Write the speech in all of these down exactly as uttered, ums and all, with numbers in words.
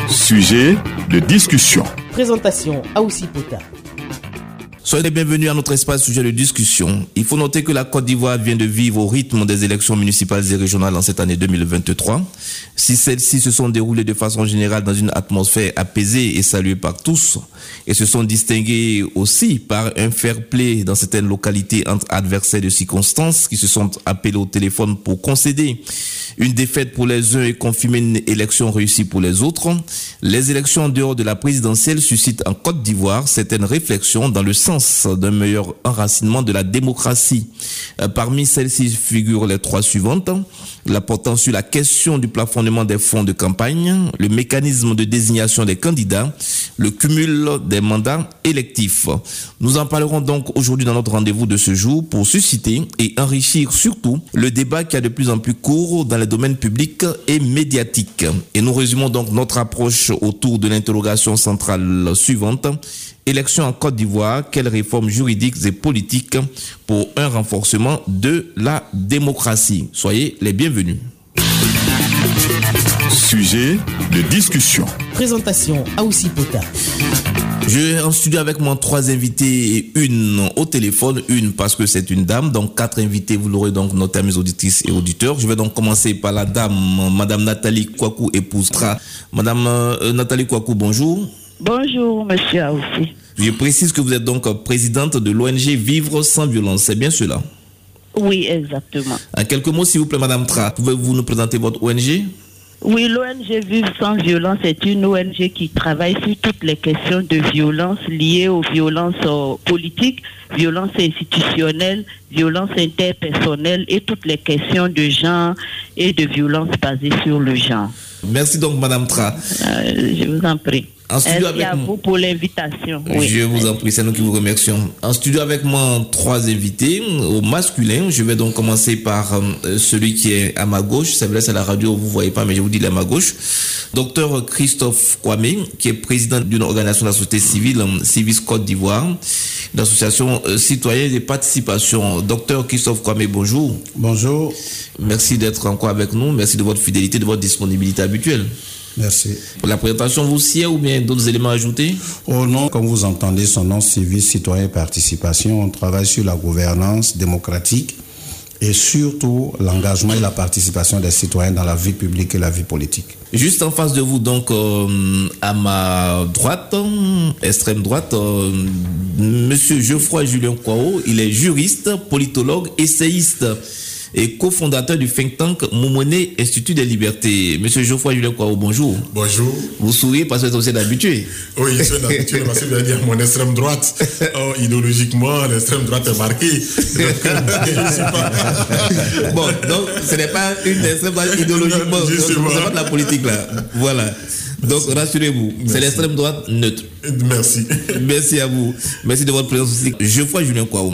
Sujet de discussion. Présentation Aoussi Pota. Soyez les bienvenus à notre espace sujet de discussion. Il faut noter que la Côte d'Ivoire vient de vivre au rythme des élections municipales et régionales en cette année deux mille vingt-trois. Si celles-ci se sont déroulées de façon générale dans une atmosphère apaisée et saluée par tous, et se sont distinguées aussi par un fair play dans certaines localités entre adversaires de circonstances qui se sont appelés au téléphone pour concéder une défaite pour les uns et confirmer une élection réussie pour les autres, les élections en dehors de la présidentielle suscitent en Côte d'Ivoire certaines réflexions dans le sens d'un meilleur enracinement de la démocratie. Parmi celles-ci figurent les trois suivantes: la portant sur la question du plafonnement des fonds de campagne, le mécanisme de désignation des candidats, le cumul des mandats électifs. Nous en parlerons donc aujourd'hui dans notre rendez-vous de ce jour pour susciter et enrichir surtout le débat qui est de plus en plus court dans les domaines publics et médiatiques. Et nous résumons donc notre approche autour de l'interrogation centrale suivante: élection en Côte d'Ivoire, quelles réformes juridiques et politiques pour un renforcement de la démocratie? Soyez les bienvenus. Sujet de discussion. Présentation Aoussi Pota. J'ai en studio avec moi trois invités et une au téléphone, une parce que c'est une dame, donc quatre invités, vous l'aurez donc noté à mes auditrices et auditeurs. Je vais donc commencer par la dame, Madame Nathalie Kouakou, épouse Tra. Madame euh, Nathalie Kouakou, bonjour. Bonjour, monsieur Aoussi. Je précise que vous êtes donc présidente de l'O N G Vivre sans violence, c'est bien cela? Oui, exactement. En quelques mots, s'il vous plaît, Madame Tra, pouvez-vous nous présenter votre O N G? Oui, l'O N G Vivre sans violence est une O N G qui travaille sur toutes les questions de violence liées aux violences euh, politiques, violences institutionnelles, violences interpersonnelles et toutes les questions de genre et de violence basées sur le genre. Merci donc, Madame Tra. Euh, je vous en prie. En studio Merci avec à vous pour l'invitation. Oui. Je vous en prie, c'est nous qui vous remercions. En studio avec moi, trois invités au masculin. Je vais donc commencer par euh, celui qui est à ma gauche. C'est vrai, c'est la radio, vous ne voyez pas, mais je vous dis il est à ma gauche. Docteur Christophe Kwame, qui est président d'une organisation de la société civile, Civis Côte d'Ivoire, une association euh, citoyenne de participation. Docteur Christophe Kwame, bonjour. Bonjour. Merci d'être encore avec nous. Merci de votre fidélité, de votre disponibilité habituelle. Merci. Pour la présentation, vous sied ou bien d'autres éléments ajoutés? Au nom, comme vous entendez, son nom, Civis Citoyen Participation. On travaille sur la gouvernance démocratique et surtout l'engagement et la participation des citoyens dans la vie publique et la vie politique. Juste en face de vous, donc, euh, à ma droite, extrême droite, euh, Monsieur Geoffroy Julien Kwao, il est juriste, politologue, essayiste et cofondateur du think tank Momone Institut des Libertés. Monsieur Geoffroy Julien Kwao, bonjour. Bonjour. Vous souriez parce que vous êtes aussi habitué. Oui, je suis habitué parce que je veux dire mon extrême droite, oh, idéologiquement, l'extrême droite est marquée. Donc, je suis pas... Bon, donc ce n'est pas une extrême droite idéologiquement, c'est pas de la politique là. Voilà. Donc rassurez-vous, merci. C'est l'extrême droite neutre. Merci. Merci à vous. Merci de votre présence aussi. Geoffroy Julien Kwao.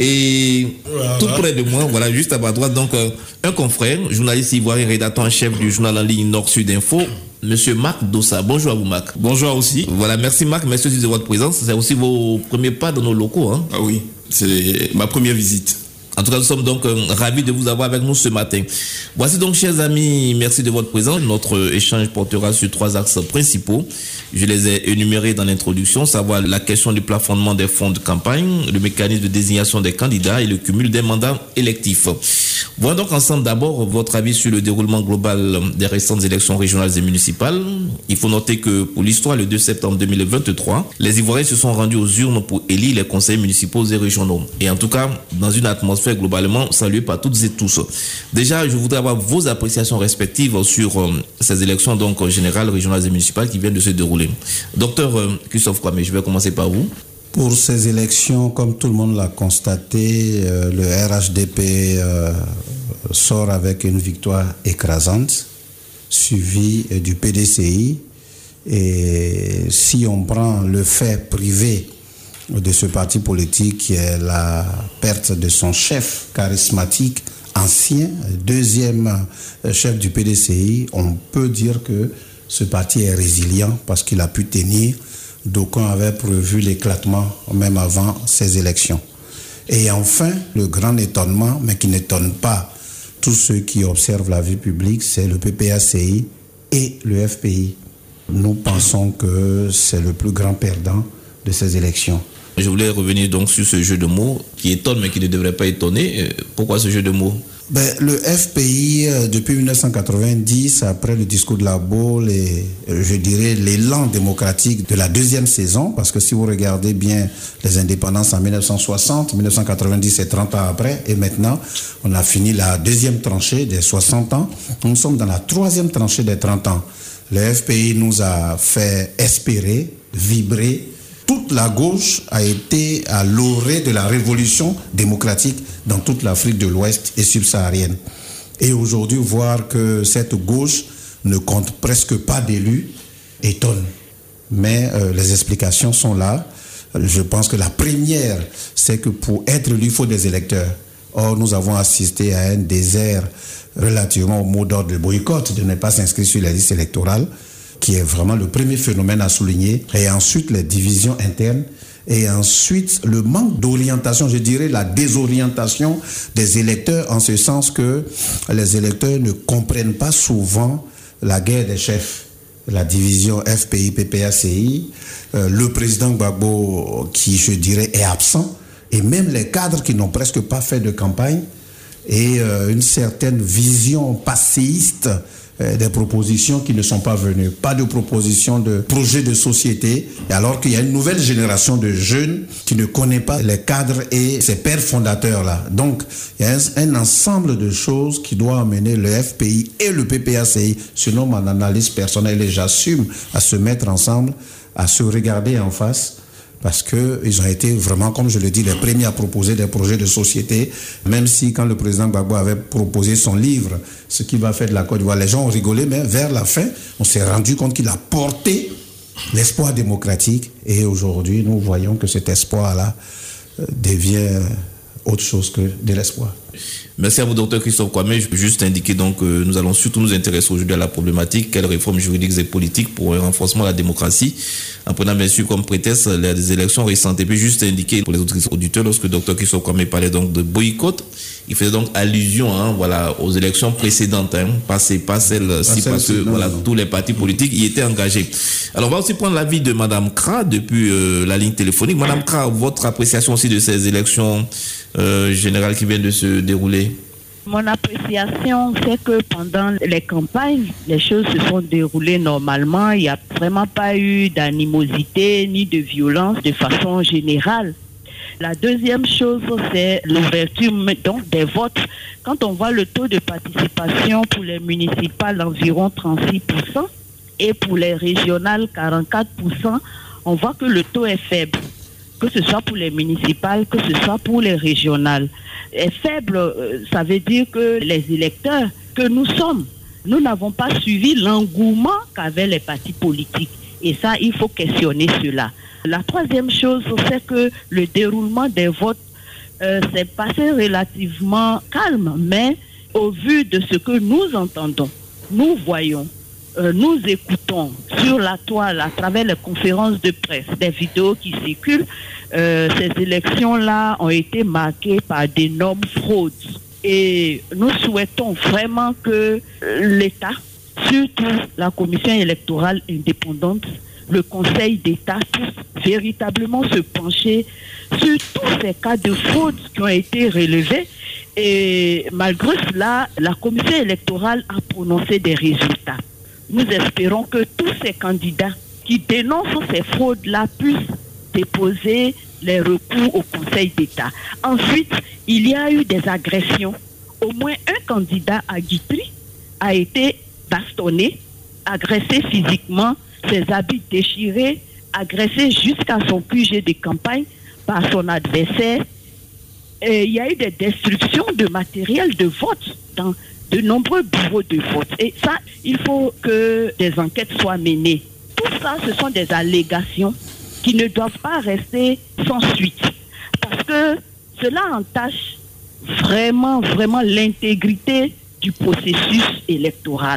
Et voilà. Tout près de moi, voilà, juste à ma droite, donc euh, un confrère, journaliste ivoirien, rédacteur en chef du journal en ligne Nord-Sud Info, Monsieur Marc Dossa. Bonjour à vous, Marc. Bonjour aussi. Voilà, merci Marc, merci aussi de votre présence. C'est aussi vos premiers pas dans nos locaux, hein? Ah oui, c'est ma première visite. En tout cas, nous sommes donc euh, ravis de vous avoir avec nous ce matin. Voici donc, chers amis, merci de votre présence. Notre échange portera sur trois axes principaux. Je les ai énumérés dans l'introduction, savoir la question du plafonnement des fonds de campagne, le mécanisme de désignation des candidats et le cumul des mandats électifs. Voyons donc ensemble d'abord votre avis sur le déroulement global des récentes élections régionales et municipales. Il faut noter que pour l'histoire, le deux septembre deux mille vingt-trois, les Ivoiriens se sont rendus aux urnes pour élire les conseils municipaux et régionaux. Et en tout cas, dans une atmosphère globalement saluée par toutes et tous. Déjà, je voudrais avoir vos appréciations respectives sur euh, ces élections donc générales, régionales et municipales qui viennent de se dérouler. Docteur euh, Christophe Kwame, je vais commencer par vous. Pour ces élections, comme tout le monde l'a constaté, euh, le R H D P euh, sort avec une victoire écrasante, suivie euh, du P D C I. Et si on prend le fait privé de ce parti politique, qui est la perte de son chef charismatique, ancien, deuxième chef du P D C I, on peut dire que ce parti est résilient parce qu'il a pu tenir. D'aucuns avaient prévu l'éclatement même avant ces élections. Et enfin, le grand étonnement, mais qui n'étonne pas tous ceux qui observent la vie publique, c'est le P P A C I et le F P I. nous pensons que c'est le plus grand perdant de ces élections. Je voulais revenir donc sur ce jeu de mots qui étonne mais qui ne devrait pas étonner. Pourquoi ce jeu de mots ? Ben, le F P I, depuis dix-neuf cent quatre-vingt-dix, après le discours de la Baule et, je dirais, l'élan démocratique de la deuxième saison, parce que si vous regardez bien les indépendances en dix-neuf cent soixante, dix-neuf cent quatre-vingt-dix, c'est trente ans après, et maintenant, on a fini la deuxième tranchée des soixante ans. Nous sommes dans la troisième tranchée des trente ans. Le F P I nous a fait espérer, vibrer. Toute la gauche a été à l'orée de la révolution démocratique dans toute l'Afrique de l'Ouest et subsaharienne. Et aujourd'hui, voir que cette gauche ne compte presque pas d'élus étonne. Mais euh, les explications sont là. Je pense que la première, c'est que pour être élu, il faut des électeurs. Or, nous avons assisté à un désert relativement au mot d'ordre de boycott, de ne pas s'inscrire sur la liste électorale, qui est vraiment le premier phénomène à souligner, et ensuite les divisions internes, et ensuite le manque d'orientation, je dirais la désorientation des électeurs, en ce sens que les électeurs ne comprennent pas souvent la guerre des chefs, la division F P I P P A C I, euh, le président Gbagbo qui, je dirais, est absent, et même les cadres qui n'ont presque pas fait de campagne, et euh, une certaine vision passéiste des propositions qui ne sont pas venues, pas de propositions de projets de société, alors qu'il y a une nouvelle génération de jeunes qui ne connaît pas les cadres et ces pères fondateurs-là. Donc, il y a un, un ensemble de choses qui doit amener le F P I et le P P A C I, selon mon analyse personnelle, et j'assume, à se mettre ensemble, à se regarder en face, parce qu'ils ont été vraiment, comme je le dis, les premiers à proposer des projets de société, même si quand le président Gbagbo avait proposé son livre, ce qui va faire de la Côte d'Ivoire, les gens ont rigolé, mais vers la fin, on s'est rendu compte qu'il a porté l'espoir démocratique, et aujourd'hui, nous voyons que cet espoir-là devient autre chose que de l'espoir. Merci à vous, docteur Christophe Kwame. Je peux juste indiquer donc que nous allons surtout nous intéresser aujourd'hui à la problématique, quelles réformes juridiques et politiques pour un renforcement de la démocratie, en prenant bien sûr comme prétexte les élections récentes. Et puis juste indiquer pour les autres auditeurs, lorsque le docteur Christophe Kwame parlait donc de boycott, il faisait donc allusion hein, voilà, aux élections précédentes, hein, pas, pas celles-ci, parce que voilà, non. tous les partis politiques y étaient engagés. Alors on va aussi prendre l'avis de Madame Kra depuis euh, la ligne téléphonique. Madame Kra, votre appréciation aussi de ces élections euh, générales qui viennent de se dérouler? Mon appréciation, c'est que pendant les campagnes, les choses se sont déroulées normalement. Il n'y a vraiment pas eu d'animosité ni de violence de façon générale. La deuxième chose, c'est l'ouverture donc des votes. Quand on voit le taux de participation pour les municipales environ trente-six pour cent et pour les régionales quarante-quatre pour cent, on voit que le taux est faible, que ce soit pour les municipales, que ce soit pour les régionales. Est faible, ça veut dire que les électeurs que nous sommes, nous n'avons pas suivi l'engouement qu'avaient les partis politiques. Et ça, il faut questionner cela. La troisième chose, c'est que le déroulement des votes euh, s'est passé relativement calme, mais au vu de ce que nous entendons, nous voyons, euh, nous écoutons sur la toile, à travers les conférences de presse, des vidéos qui circulent, euh, ces élections-là ont été marquées par d'énormes fraudes. Et nous souhaitons vraiment que l'État, surtout la commission électorale indépendante, le Conseil d'État, puisse véritablement se pencher sur tous ces cas de fraude qui ont été relevés. Et malgré cela, la commission électorale a prononcé des résultats. Nous espérons que tous ces candidats qui dénoncent ces fraudes-là puissent déposer les recours au Conseil d'État. Ensuite, il y a eu des agressions. Au moins un candidat à Guitry a été bastonné, agressé physiquement, ses habits déchirés, agressé jusqu'à son Q G de campagne par son adversaire. Et il y a eu des destructions de matériel de vote dans de nombreux bureaux de vote. Et ça, il faut que des enquêtes soient menées. Tout ça, ce sont des allégations qui ne doivent pas rester sans suite. Parce que cela entache vraiment, vraiment l'intégrité du processus électoral.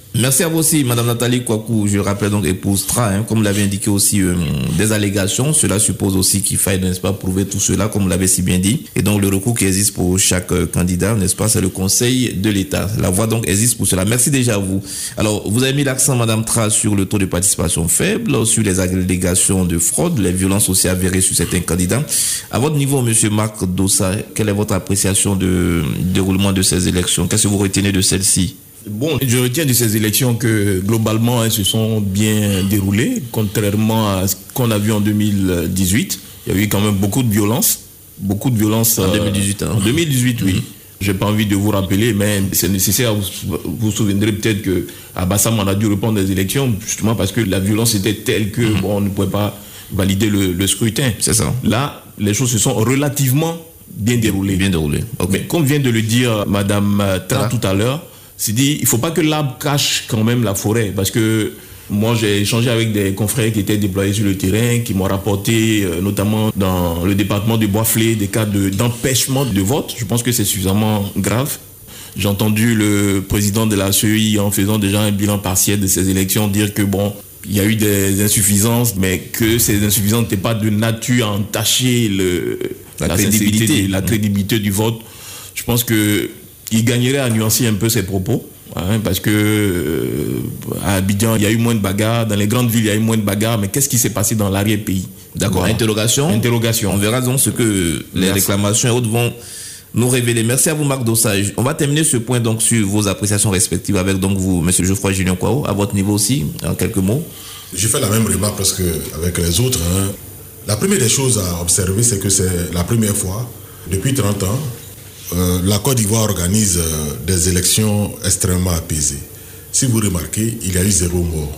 Merci à vous aussi, Madame Nathalie Kouakou, je rappelle donc épouse Tra, hein, comme l'avait indiqué aussi euh, des allégations. Cela suppose aussi qu'il faille, n'est-ce pas, prouver tout cela, comme vous l'avez si bien dit. Et donc le recours qui existe pour chaque euh, candidat, n'est-ce pas, c'est le Conseil de l'État. La voie donc existe pour cela. Merci déjà à vous. Alors, vous avez mis l'accent, Madame Tra, sur le taux de participation faible, sur les allégations de fraude, les violences aussi avérées sur certains candidats. À votre niveau, Monsieur Marc Dossa, quelle est votre appréciation du déroulement de ces élections? Qu'est-ce que vous retenez de celles-ci? Bon, je retiens de ces élections que globalement elles se sont bien déroulées, contrairement à ce qu'on a vu en deux mille dix-huit. Il y a eu quand même beaucoup de violence, beaucoup de violence en deux mille dix-huit. Hein. En deux mille dix-huit, oui. Mm-hmm. J'ai pas envie de vous rappeler, mais c'est nécessaire. Vous vous souviendrez peut-être que à Bassam on a dû répondre des élections justement parce que la violence était telle que mm-hmm. bon, on ne pouvait pas valider le, le scrutin. C'est ça. Là, les choses se sont relativement bien déroulées. Bien déroulées. Okay. Mais comme vient de le dire Madame Tra tout à l'heure. C'est dit, il ne faut pas que l'arbre cache quand même la forêt, parce que moi j'ai échangé avec des confrères qui étaient déployés sur le terrain, qui m'ont rapporté euh, notamment dans le département de Bois-Flé des cas de, d'empêchement de vote. Je pense que c'est suffisamment grave. J'ai entendu le président de la C E I en faisant déjà un bilan partiel de ces élections dire que bon, il y a eu des insuffisances, mais que ces insuffisances n'étaient pas de nature à entacher le, la, la crédibilité, la crédibilité du vote. Je pense que il gagnerait à nuancer un peu ses propos, hein, parce que euh, à Abidjan, il y a eu moins de bagarres, dans les grandes villes, il y a eu moins de bagarres, mais qu'est-ce qui s'est passé dans l'arrière-pays? D'accord, voilà. Interrogation. Interrogation. On verra donc ce que les Merci. réclamations et autres vont nous révéler. Merci à vous, Marc Dossage. On va terminer ce point donc sur vos appréciations respectives avec donc vous, M. Geoffroy Julien Kouao, à votre niveau aussi, en quelques mots. J'ai fait la même remarque parce que avec les autres, hein, la première des choses à observer, c'est que c'est la première fois depuis trente ans. Euh, la Côte d'Ivoire organise euh, des élections extrêmement apaisées. Si vous remarquez, il y a eu zéro mort.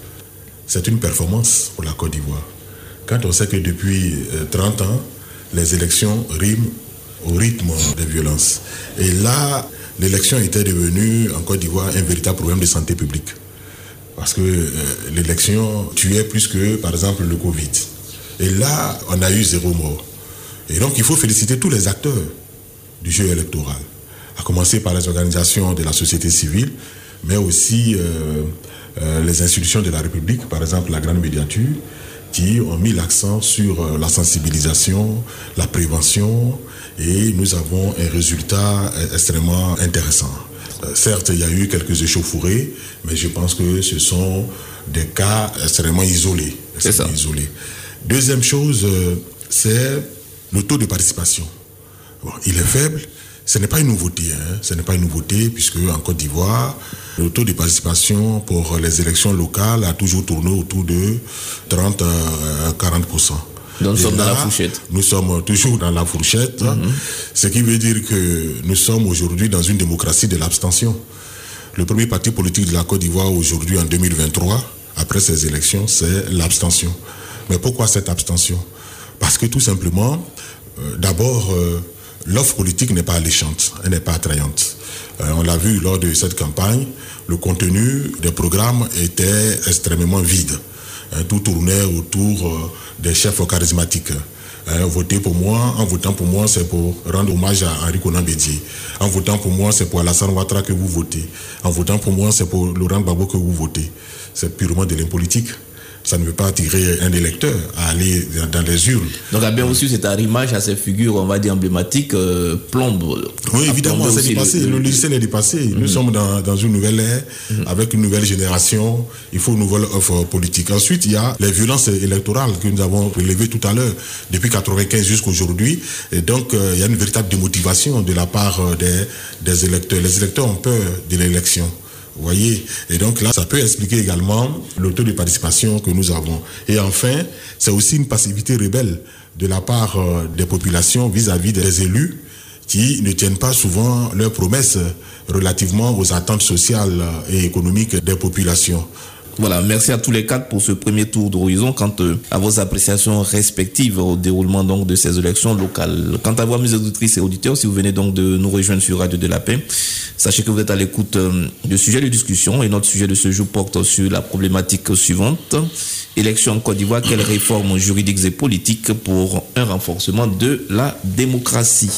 C'est une performance pour la Côte d'Ivoire. Quand on sait que depuis euh, trente ans, les élections riment au rythme des violences. Et là, l'élection était devenue en Côte d'Ivoire un véritable problème de santé publique. Parce que euh, l'élection tuait plus que, par exemple, le Covid. Et là, on a eu zéro mort. Et donc, il faut féliciter tous les acteurs du jeu électoral, à commencer par les organisations de la société civile, mais aussi euh, euh, les institutions de la République, par exemple la Grande Médiature, qui ont mis l'accent sur euh, la sensibilisation, la prévention, et nous avons un résultat extrêmement intéressant. Euh, certes, il y a eu quelques échauffourées, mais je pense que ce sont des cas extrêmement isolés. C'est ça. Isolés. Deuxième chose, euh, c'est le taux de participation. Bon, il est faible, ce n'est pas une nouveauté, hein. Ce n'est pas une nouveauté puisque en Côte d'Ivoire, le taux de participation pour les élections locales a toujours tourné autour de trente à quarante pour cent. Donc nous sommes là, dans la fourchette. Nous sommes toujours dans la fourchette, mm-hmm. hein, ce qui veut dire que nous sommes aujourd'hui dans une démocratie de l'abstention. Le premier parti politique de la Côte d'Ivoire aujourd'hui en deux mille vingt-trois, après ces élections, c'est l'abstention. Mais pourquoi cette abstention? Parce que tout simplement, euh, d'abord, euh, l'offre politique n'est pas alléchante, elle n'est pas attrayante. Euh, on l'a vu lors de cette campagne, le contenu des programmes était extrêmement vide. Euh, tout tournait autour euh, des chefs charismatiques. Euh, voter pour moi, en votant pour moi, c'est pour rendre hommage à Henri Konan Bédié. En votant pour moi, c'est pour Alassane Ouattara que vous votez. En votant pour moi, c'est pour Laurent Gbagbo que vous votez. C'est purement de l'impolitique. Ça ne veut pas attirer un électeur à aller dans les urnes. Donc, à bien reçu, cet arrimage à ces figures, on va dire, emblématiques, euh, plombe. Oui, évidemment, c'est dépassé. Le, le logiciel est dépassé. Mm-hmm. Nous sommes dans, dans une nouvelle ère, mm-hmm. avec une nouvelle génération. Il faut une nouvelle offre politique. Ensuite, il y a les violences électorales que nous avons relevées tout à l'heure, depuis quatre-vingt-quinze jusqu'à aujourd'hui. Et donc, euh, il y a une véritable démotivation de la part des, des électeurs. Les électeurs ont peur de l'élection. Vous voyez, et donc là, ça peut expliquer également le taux de participation que nous avons. Et enfin, c'est aussi une passivité rebelle de la part des populations vis-à-vis des élus qui ne tiennent pas souvent leurs promesses relativement aux attentes sociales et économiques des populations. Voilà, merci à tous les quatre pour ce premier tour d'horizon quant à vos appréciations respectives au déroulement donc de ces élections locales. Quant à vous, mes auditrices et auditeurs, si vous venez donc de nous rejoindre sur Radio de la Paix, sachez que vous êtes à l'écoute du sujet de discussion et notre sujet de ce jour porte sur la problématique suivante. Élections en Côte d'Ivoire, quelles réformes juridiques et politiques pour un renforcement de la démocratie?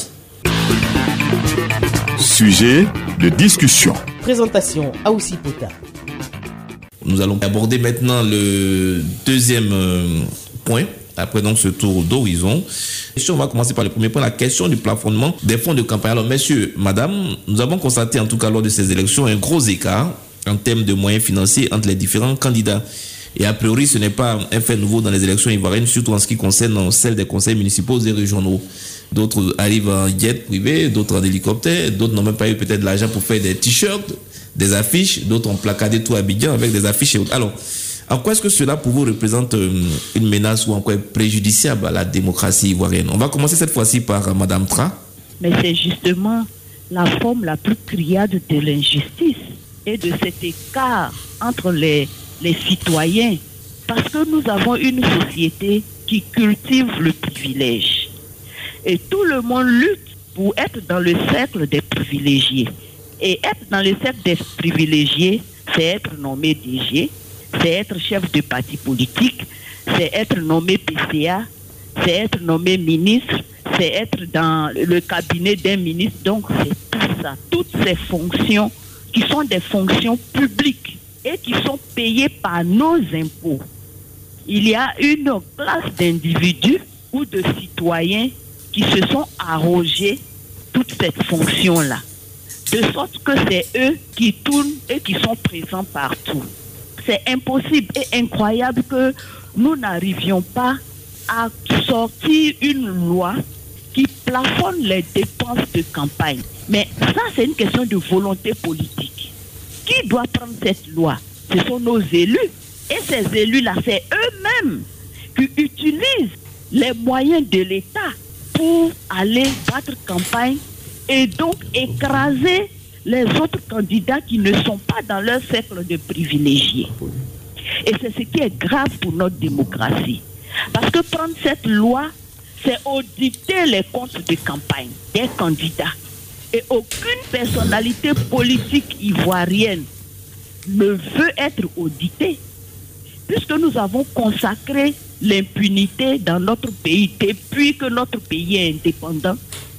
Sujet de discussion. Présentation Aoussi Pota. Nous allons aborder maintenant le deuxième euh, point. Après donc ce tour d'horizon, on va commencer par le premier point, la question du plafonnement des fonds de campagne. Alors messieurs, madame, nous avons constaté en tout cas lors de ces élections un gros écart en termes de moyens financiers entre les différents candidats. Et a priori, ce n'est pas un fait nouveau dans les élections ivoiriennes, surtout en ce qui concerne celles des conseils municipaux et régionaux. D'autres arrivent en jet privé, d'autres en hélicoptère, d'autres n'ont même pas eu peut-être de l'argent pour faire des t-shirts, des affiches, d'autres ont placardé tout Abidjan avec des affiches et autres. Alors, en quoi est-ce que cela pour vous représente une menace ou encore préjudiciable à la démocratie ivoirienne? On va commencer cette fois-ci par Madame Tra. Mais c'est justement la forme la plus criade de l'injustice et de cet écart entre les, les citoyens. Parce que nous avons une société qui cultive le privilège. Et tout le monde lutte pour être dans le cercle des privilégiés. Et être dans le cercle des privilégiés, c'est être nommé D G, c'est être chef de parti politique, c'est être nommé P C A, c'est être nommé ministre, c'est être dans le cabinet d'un ministre. Donc c'est tout ça, toutes ces fonctions qui sont des fonctions publiques et qui sont payées par nos impôts. Il y a une classe d'individus ou de citoyens qui se sont arrogés toute cette fonction-là. De sorte que c'est eux qui tournent et qui sont présents partout. C'est impossible et incroyable que nous n'arrivions pas à sortir une loi qui plafonne les dépenses de campagne. Mais ça, c'est une question de volonté politique. Qui doit prendre cette loi? Ce sont nos élus. Et ces élus-là, c'est eux-mêmes qui utilisent les moyens de l'État pour aller battre campagne et donc écraser les autres candidats qui ne sont pas dans leur cercle de privilégiés. Et c'est ce qui est grave pour notre démocratie. Parce que prendre cette loi, c'est auditer les comptes de campagne des candidats. Et aucune personnalité politique ivoirienne ne veut être auditée, puisque nous avons consacré l'impunité dans notre pays depuis que notre pays est indépendant.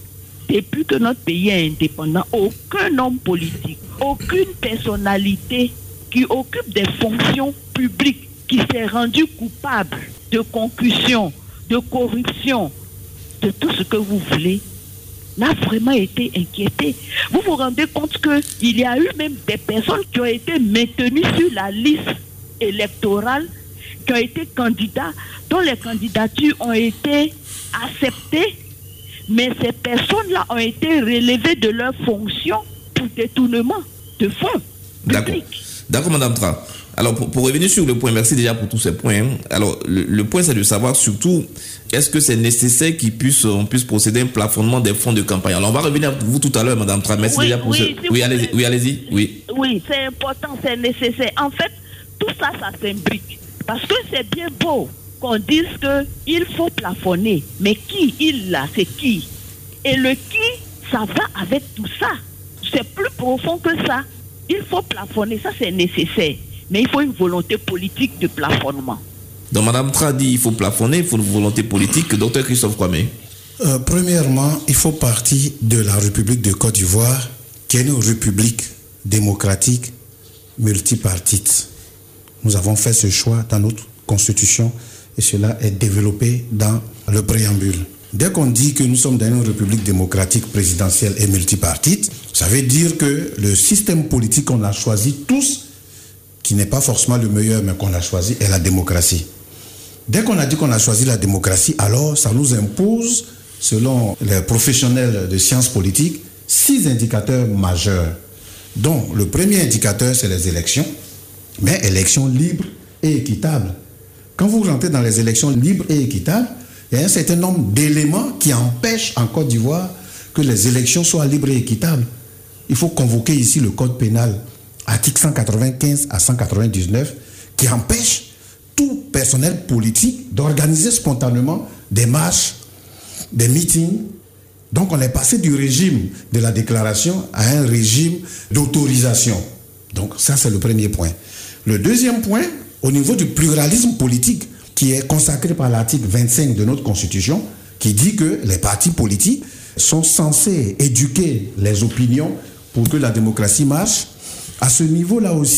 Depuis que notre pays est indépendant, aucun homme politique, aucune personnalité qui occupe des fonctions publiques, qui s'est rendu coupable de concussion, de corruption, de tout ce que vous voulez, n'a vraiment été inquiété. Vous vous rendez compte qu'il y a eu même des personnes qui ont été maintenues sur la liste électorale, qui ont été candidats, dont les candidatures ont été acceptées, mais ces personnes-là ont été relevées de leurs fonctions pour détournement de fonds publics. D'accord, Madame Tra. Alors, pour, pour revenir sur le point, merci déjà pour tous ces points. Alors, le, le point, c'est de savoir surtout, est-ce que c'est nécessaire qu'on puisse, on puisse procéder à un plafonnement des fonds de campagne? Alors, on va revenir à vous tout à l'heure, Madame Tra. Merci oui, déjà pour oui, ce... Si oui, allez-y, oui, allez-y. Oui, oui, c'est important, c'est nécessaire. En fait, tout ça, ça s'imbrique. Parce que c'est bien beau qu'on dise qu'il faut plafonner. Mais qui, il là, c'est qui? Et le qui, ça va avec tout ça. C'est plus profond que ça. Il faut plafonner, ça c'est nécessaire. Mais il faut une volonté politique de plafonnement. Donc, Mme Tra dit qu'il faut plafonner, il faut une volonté politique. Docteur Christophe Kwame. Euh, premièrement, il faut partir de la République de Côte d'Ivoire, qui est une république démocratique multipartite. Nous avons fait ce choix dans notre constitution et cela est développé dans le préambule. Dès qu'on dit que nous sommes dans une république démocratique présidentielle et multipartite, ça veut dire que le système politique qu'on a choisi tous, qui n'est pas forcément le meilleur, mais qu'on a choisi, est la démocratie. Dès qu'on a dit qu'on a choisi la démocratie, alors ça nous impose, selon les professionnels de sciences politiques, six indicateurs majeurs. Donc, le premier indicateur, c'est les élections, mais élections libres et équitables. Quand vous rentrez dans les élections libres et équitables, il y a un certain nombre d'éléments qui empêchent en Côte d'Ivoire que les élections soient libres et équitables. Il faut convoquer ici le code pénal, article cent quatre-vingt-quinze à cent quatre-vingt-dix-neuf, qui empêche tout personnel politique d'organiser spontanément des marches, des meetings. Donc on est passé du régime de la déclaration à un régime d'autorisation. Donc ça c'est le premier point. Le deuxième point, au niveau du pluralisme politique, qui est consacré par l'article vingt-cinq de notre Constitution, qui dit que les partis politiques sont censés éduquer les opinions pour que la démocratie marche. À ce niveau-là aussi,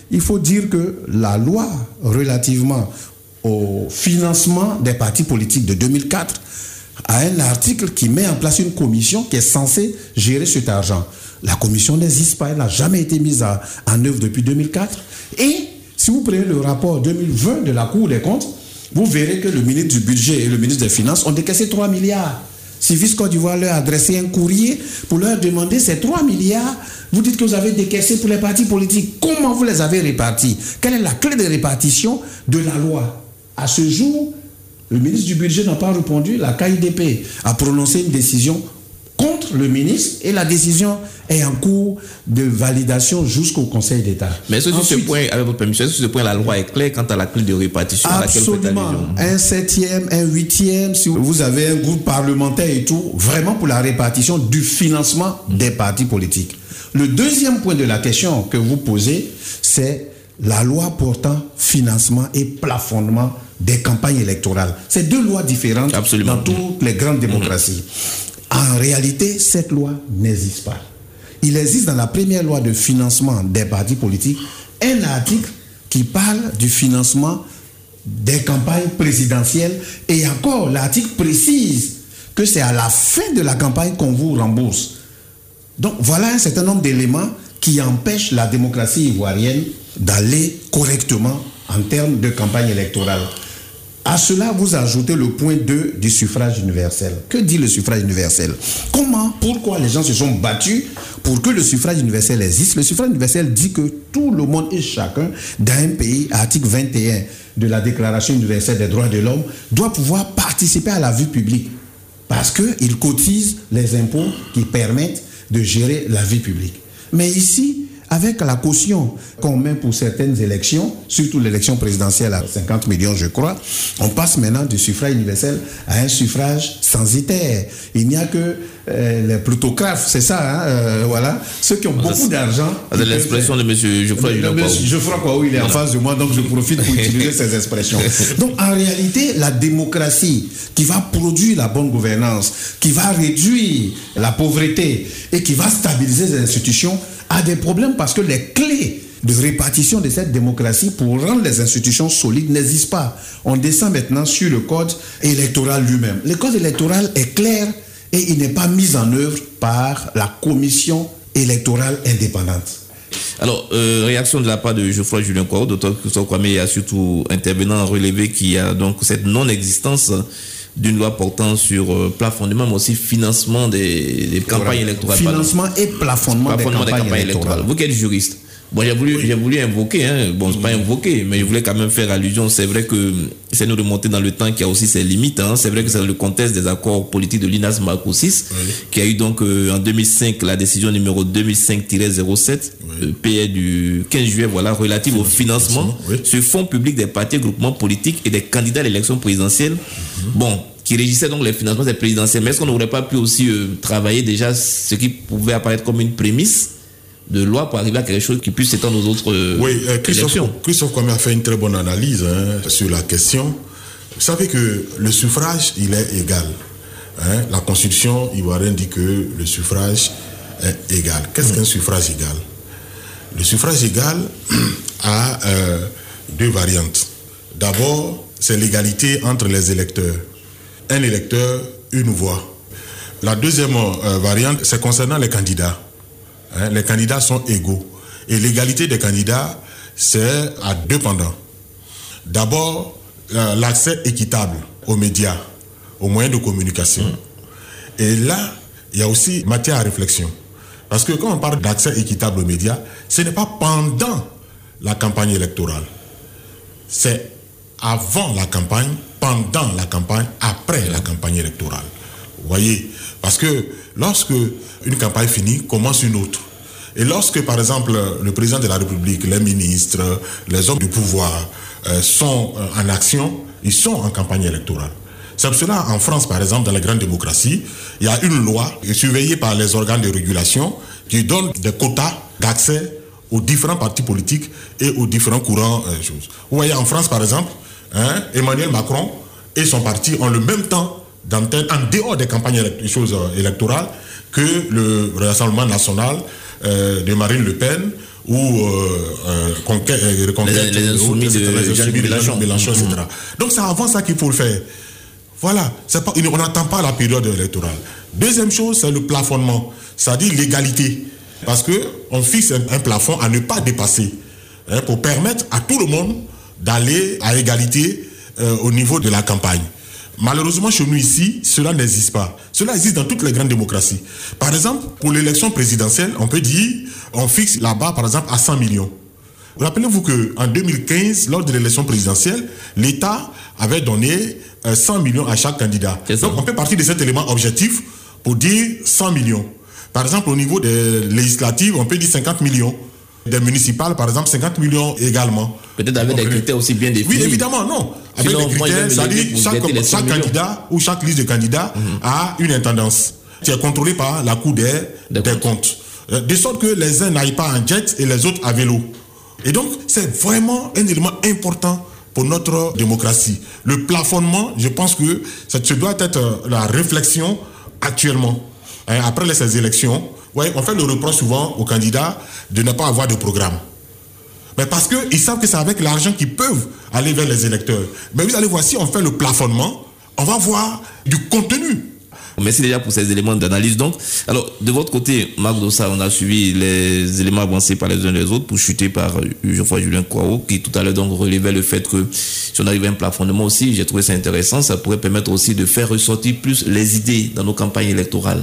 il faut dire que la loi relativement au financement des partis politiques de deux mille quatre a un article qui met en place une commission qui est censée gérer cet argent. La commission n'existe pas, elle n'a jamais été mise à, en œuvre depuis deux mille quatre. Et si vous prenez le rapport deux mille vingt de la Cour des comptes, vous verrez que le ministre du Budget et le ministre des Finances ont décaissé trois milliards. Civis Côte d'Ivoire leur a adressé un courrier pour leur demander ces trois milliards. Vous dites que vous avez décaissé pour les partis politiques. Comment vous les avez répartis? Quelle est la clé de répartition de la loi? À ce jour, le ministre du Budget n'a pas répondu. La K I D P a prononcé une décision contre le ministre et la décision est en cours de validation jusqu'au Conseil d'État. Mais est-ce que sur ce point, avec votre permission, est-ce que sur ce point, la loi est claire quant à la clé de répartition? Absolument. Un septième, un huitième, si vous avez un groupe parlementaire et tout, vraiment pour la répartition du financement des partis politiques. Le deuxième point de la question que vous posez, c'est la loi portant financement et plafonnement des campagnes électorales. C'est deux lois différentes. Absolument. Dans toutes les grandes démocraties. Mmh. En réalité, cette loi n'existe pas. Il existe dans la première loi de financement des partis politiques un article qui parle du financement des campagnes présidentielles et encore l'article précise que c'est à la fin de la campagne qu'on vous rembourse. Donc voilà un certain nombre d'éléments qui empêchent la démocratie ivoirienne d'aller correctement en termes de campagne électorale. À cela, vous ajoutez le point deux du suffrage universel. Que dit le suffrage universel? Comment, pourquoi les gens se sont battus pour que le suffrage universel existe? Le suffrage universel dit que tout le monde et chacun dans un pays, article vingt et un de la Déclaration universelle des droits de l'homme, doit pouvoir participer à la vie publique parce qu'il cotise les impôts qui permettent de gérer la vie publique. Mais ici, avec la caution qu'on met pour certaines élections, surtout l'élection présidentielle à cinquante millions, je crois, on passe maintenant du suffrage universel à un suffrage censitaire. Il n'y a que euh, les plutocrates, c'est ça, hein, euh, voilà, ceux qui ont beaucoup c'est, d'argent. C'est l'expression de M. Geoffroy Julien Kouaou. Geoffroy Kouaou, il est voilà. en face de moi, donc je profite pour utiliser ces expressions. Donc en réalité, la démocratie qui va produire la bonne gouvernance, qui va réduire la pauvreté et qui va stabiliser les institutions, a des problèmes parce que les clés de répartition de cette démocratie pour rendre les institutions solides n'existent pas. On descend maintenant sur le code électoral lui-même. Le code électoral est clair et il n'est pas mis en œuvre par la commission électorale indépendante. Alors, euh, réaction de la part de Geoffroy Julien Kouaou, docteur Christophe Kwame a surtout intervenant à relever qu'il y a donc cette non-existence d'une loi portant sur euh, plafonnement, mais aussi financement des, des campagnes électorales. Financement pardon. et plafonnement, plafonnement des, campagnes des campagnes électorales. électorales. Vous qui êtes juriste, bon, j'ai voulu, j'ai voulu invoquer, hein, bon, c'est pas invoquer, mais je voulais quand même faire allusion. C'est vrai que c'est nous remonter dans le temps qui a aussi ses limites. Hein. C'est vrai que c'est dans le contexte des accords politiques de l'I N A S Marco six, oui. qui a eu donc euh, en deux mille cinq la décision numéro deux mille cinq tiret zéro sept, oui. euh, P R du quinze juillet, voilà, relative au financement oui. sur fonds publics des partis, groupements politiques et des candidats à l'élection présidentielle. Mm-hmm. Bon. Qui régissait donc les financements des présidentielles. Mais est-ce qu'on n'aurait pas pu aussi euh, travailler déjà ce qui pouvait apparaître comme une prémisse de loi pour arriver à quelque chose qui puisse s'étendre aux autres euh, Oui, euh, Christophe, Christophe Kwame a fait une très bonne analyse hein, sur la question. Vous savez que le suffrage, il est égal. Hein. La Constitution ivoirienne dit que le suffrage est égal. Qu'est-ce mmh. qu'un suffrage égal? Le suffrage égal a euh, deux variantes. D'abord, c'est l'égalité entre les électeurs. Un électeur, une voix. La deuxième euh, variante, c'est concernant les candidats. Hein, les candidats sont égaux. Et l'égalité des candidats, c'est à deux pendants. D'abord, euh, l'accès équitable aux médias, aux moyens de communication. Mmh. Et là, il y a aussi matière à réflexion. Parce que quand on parle d'accès équitable aux médias, ce n'est pas pendant la campagne électorale. C'est avant la campagne, pendant la campagne, après la campagne électorale. Vous voyez? Parce que lorsque une campagne finit, commence une autre. Et lorsque, par exemple, le président de la République, les ministres, les hommes du pouvoir euh, sont euh, en action, ils sont en campagne électorale. C'est pour cela, en France, par exemple, dans les grandes démocraties, il y a une loi surveillée par les organes de régulation qui donne des quotas d'accès aux différents partis politiques et aux différents courants. Euh, choses. Vous voyez, en France, par exemple, hein, Emmanuel Macron et son parti ont le même temps d'antenne en dehors des campagnes élect- choses, euh, électorales que le Rassemblement national euh, de Marine Le Pen ou euh, euh, conquête, euh, reconquête, les, les insoumis de Jean-Luc Mélenchon, Mélenchon, et cetera. Mmh. Donc c'est avant ça qu'il faut le faire. Voilà, c'est pas, on n'attend pas la période électorale. Deuxième chose, c'est le plafonnement, c'est-à-dire l'égalité. Parce qu'on fixe un, un plafond à ne pas dépasser, hein, pour permettre à tout le monde d'aller à égalité euh, au niveau de la campagne. Malheureusement, chez nous ici, cela n'existe pas. Cela existe dans toutes les grandes démocraties. Par exemple, pour l'élection présidentielle, on peut dire, on fixe la barre, par exemple, à cent millions. Rappelez-vous qu'en deux mille quinze, lors de l'élection présidentielle, l'État avait donné euh, cent millions à chaque candidat. Donc, on peut partir de cet élément objectif pour dire cent millions. Par exemple, au niveau des législatives, on peut dire cinquante millions. Des municipales, par exemple, cinquante millions également. Peut-être avec des critères aussi bien définis. Oui, évidemment, non. Avec Sinon, des critères, c'est-à-dire chaque, chaque candidat ou chaque liste de candidats mm-hmm. a une intendance qui est contrôlée par la Cour des, des comptes. comptes. De sorte que les uns n'aillent pas en jet et les autres à vélo. Et donc, c'est vraiment un élément important pour notre démocratie. Le plafonnement, je pense que ça doit être la réflexion actuellement. Après ces élections, ouais, on fait le reproche souvent aux candidats de ne pas avoir de programme. Mais parce qu'ils savent que c'est avec l'argent qu'ils peuvent aller vers les électeurs. Mais vous allez voir, si on fait le plafonnement, on va voir du contenu. Merci déjà pour ces éléments d'analyse. Donc, alors, de votre côté, Marc Dossa, on a suivi les éléments avancés par les uns les autres, chuter par Geoffroy Julien Kouao, qui tout à l'heure donc relevait le fait que si on arrivait à un plafonnement aussi, j'ai trouvé ça intéressant, ça pourrait permettre aussi de faire ressortir plus les idées dans nos campagnes électorales.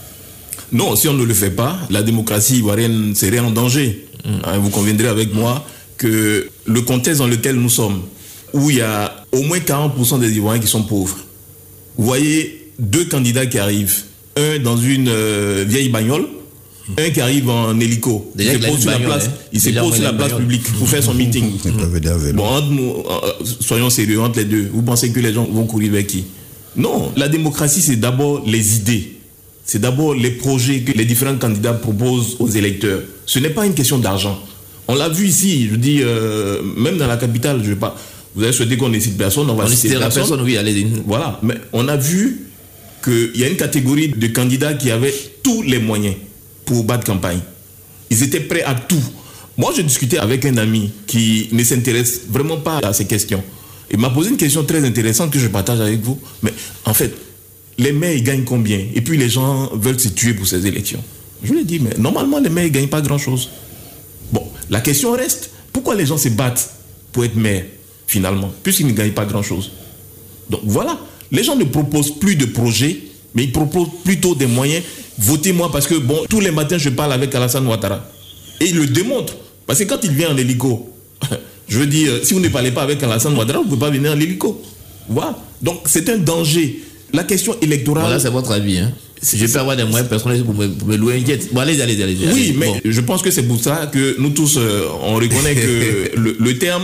Non, si on ne le fait pas, la démocratie ivoirienne serait en danger. Mmh. Hein, vous conviendrez avec moi que le contexte dans lequel nous sommes, où il y a au moins quarante pour cent des Ivoiriens qui sont pauvres, vous voyez deux candidats qui arrivent, un dans une euh, vieille bagnole, mmh. un qui arrive en hélico. Déjà, il se pose sur la place, hein. il se pose sur la place publique pour faire son meeting. Mmh. Bon, entre nous, euh, soyons sérieux entre les deux. Vous pensez que les gens vont courir vers qui? Non, la démocratie, c'est d'abord les idées. C'est d'abord les projets que les différents candidats proposent aux électeurs. Ce n'est pas une question d'argent. On l'a vu ici, je dis, euh, même dans la capitale, je vais pas. Vous avez souhaité qu'on ne cite personne, on va on citer personne. personne. Oui, allez-y. Voilà, mais on a vu qu'il y a une catégorie de candidats qui avaient tous les moyens pour battre campagne. Ils étaient prêts à tout. Moi, j'ai discuté avec un ami qui ne s'intéresse vraiment pas à ces questions. Il m'a posé une question très intéressante que je partage avec vous. Mais en fait, les maires, ils gagnent combien? Et puis les gens veulent se tuer pour ces élections. Je lui ai dit, mais normalement, les maires, ils ne gagnent pas grand-chose. Bon, la question reste, pourquoi les gens se battent pour être maire, finalement, puisqu'ils ne gagnent pas grand-chose? Donc voilà, les gens ne proposent plus de projets, mais ils proposent plutôt des moyens. Votez-moi parce que, bon, tous les matins, je parle avec Alassane Ouattara. Et il le démontre. Parce que quand il vient en hélico, je veux dire, si vous ne parlez pas avec Alassane Ouattara, vous ne pouvez pas venir en hélico. Voilà. Donc c'est un danger. La question électorale... Voilà, c'est votre avis. Hein. Je peux avoir des moyens personnels pour me, pour me louer un jet. Bon, allez, allez, allez. Oui, allez, mais bon. Je pense que c'est pour ça que nous tous, euh, on reconnaît que le, le terme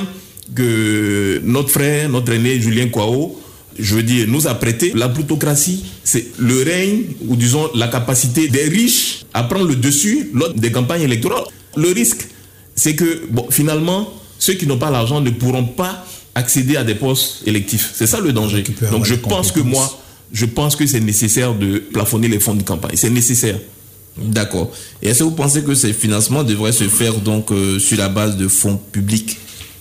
que notre frère, notre aîné Julien Kouao, je veux dire, nous a prêté, la plutocratie, c'est le règne, ou disons la capacité des riches à prendre le dessus lors des campagnes électorales. Le risque, c'est que, bon, finalement, ceux qui n'ont pas l'argent ne pourront pas accéder à des postes électifs. C'est ça le danger. Donc je pense que moi, je pense que c'est nécessaire de plafonner les fonds de campagne. C'est nécessaire. D'accord. Et est-ce que vous pensez que ces financements devraient se faire donc euh, sur la base de fonds publics?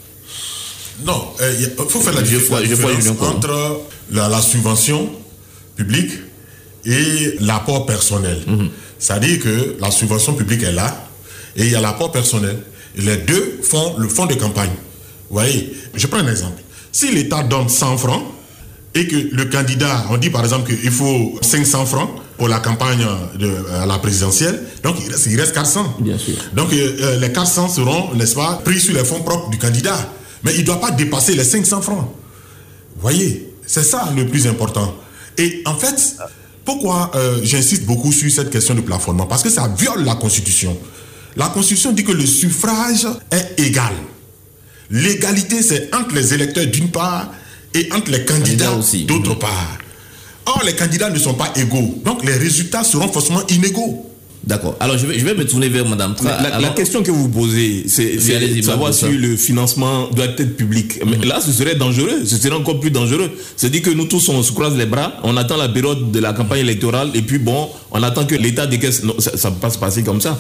Non, il euh, faut faire la, je la différence entre la, la subvention publique et l'apport personnel. Mm-hmm. C'est-à-dire que la subvention publique est là et il y a l'apport personnel. Et les deux font le fonds de campagne. Vous voyez, je prends un exemple. Si l'État donne cent francs et que le candidat, on dit par exemple qu'il faut cinq cents francs pour la campagne de à la présidentielle, donc il reste, il reste quatre cents. Bien sûr. Donc euh, les quatre cents seront, n'est-ce pas, pris sur les fonds propres du candidat. Mais il ne doit pas dépasser les cinq cents francs. Vous voyez, c'est ça le plus important. Et en fait, pourquoi euh, j'insiste beaucoup sur cette question de plafonnement? Parce que ça viole la Constitution. La Constitution dit que le suffrage est égal. L'égalité, c'est entre les électeurs d'une part et entre les candidats aussi, d'autre mmh. part. Or, les candidats ne sont pas égaux. Donc, les résultats seront forcément inégaux. D'accord. Alors, je vais, je vais me tourner vers Mme Tra. La, Alors, la question que vous posez, c'est de savoir si le financement doit être public. Mais mmh. là, ce serait dangereux. Ce serait encore plus dangereux. C'est-à-dire que nous tous, on se croise les bras, on attend la période de la campagne électorale et puis, bon, on attend que l'État décaisse. Non, ça ne peut pas se passer comme ça.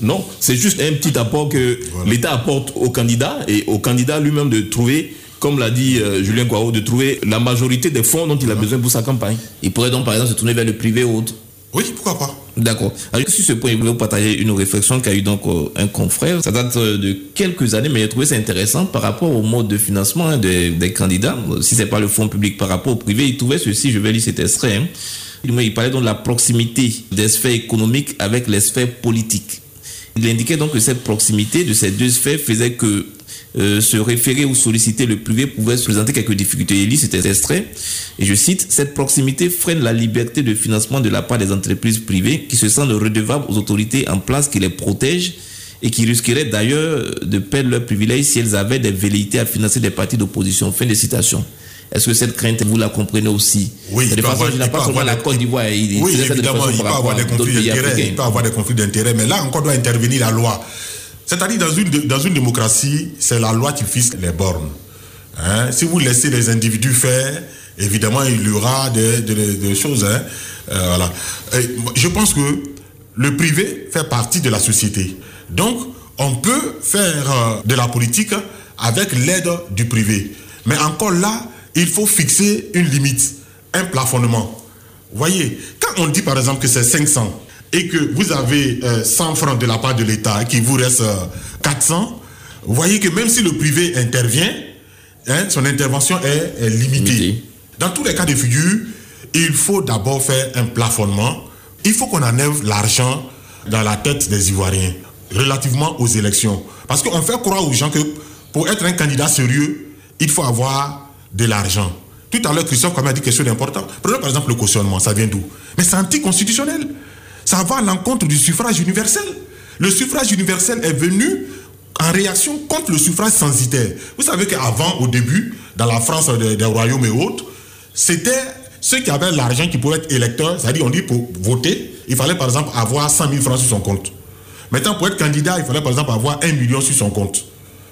Non, c'est juste un petit apport que voilà. l'État apporte au candidat et au candidat lui-même de trouver, comme l'a dit euh, Julien Kouao, de trouver la majorité des fonds dont il a besoin pour sa campagne. Il pourrait donc par exemple se tourner vers le privé ou autre. Oui, pourquoi pas. D'accord. Alors sur ce point, je voulais vous partager une réflexion qu'a eu donc euh, un confrère. Ça date euh, de quelques années, mais j'ai trouvé ça intéressant par rapport au mode de financement hein, des, des candidats. Si c'est pas le fonds public par rapport au privé, il trouvait ceci, je vais lire cet extrait. Hein. Il parlait donc de la proximité des sphères économiques avec les sphères politiques. Il indiquait donc que cette proximité de ces deux sphères faisait que euh, se référer ou solliciter le privé pouvait se présenter quelques difficultés. Il lit cet extrait, et je cite, « Cette proximité freine la liberté de financement de la part des entreprises privées qui se sentent redevables aux autorités en place qui les protègent et qui risqueraient d'ailleurs de perdre leurs privilèges si elles avaient des velléités à financer des partis d'opposition. » Fin de citation. Est-ce que cette crainte, vous la comprenez aussi? Oui, de façon, je n'ai pas seulement la Côte d'Ivoire. Il, oui, évidemment, il peut avoir des conflits d'intérêts. Il peut avoir des conflits d'intérêts, mais là encore doit intervenir la loi. C'est-à-dire, dans une, dans une démocratie, c'est la loi qui fixe les bornes. Hein? Si vous laissez les individus faire, évidemment, il y aura des, des, des choses. Hein? Euh, voilà. Et je pense que le privé fait partie de la société. Donc, on peut faire euh, de la politique avec l'aide du privé. Mais encore là, il faut fixer une limite, un plafonnement. Vous voyez, quand on dit par exemple que c'est cinq cents et que vous avez euh, cent francs de la part de l'État et qu'il vous reste euh, quatre cents, vous voyez que même si le privé intervient, hein, son intervention est, est limitée. Limité. Dans tous les cas de figure, il faut d'abord faire un plafonnement. Il faut qu'on enlève l'argent dans la tête des Ivoiriens relativement aux élections. Parce qu'on fait croire aux gens que pour être un candidat sérieux, il faut avoir de l'argent. Tout à l'heure, Christophe Kamé a dit quelque chose d'important. Prenons par exemple le cautionnement, ça vient d'où? Mais c'est anticonstitutionnel. Ça va à l'encontre du suffrage universel. Le suffrage universel est venu en réaction contre le suffrage censitaire. Vous savez qu'avant, au début, dans la France des, des royaumes et autres, c'était ceux qui avaient l'argent qui pouvaient être électeurs, c'est-à-dire on dit pour voter, il fallait par exemple avoir cent mille francs sur son compte. Maintenant, pour être candidat, il fallait par exemple avoir un million sur son compte.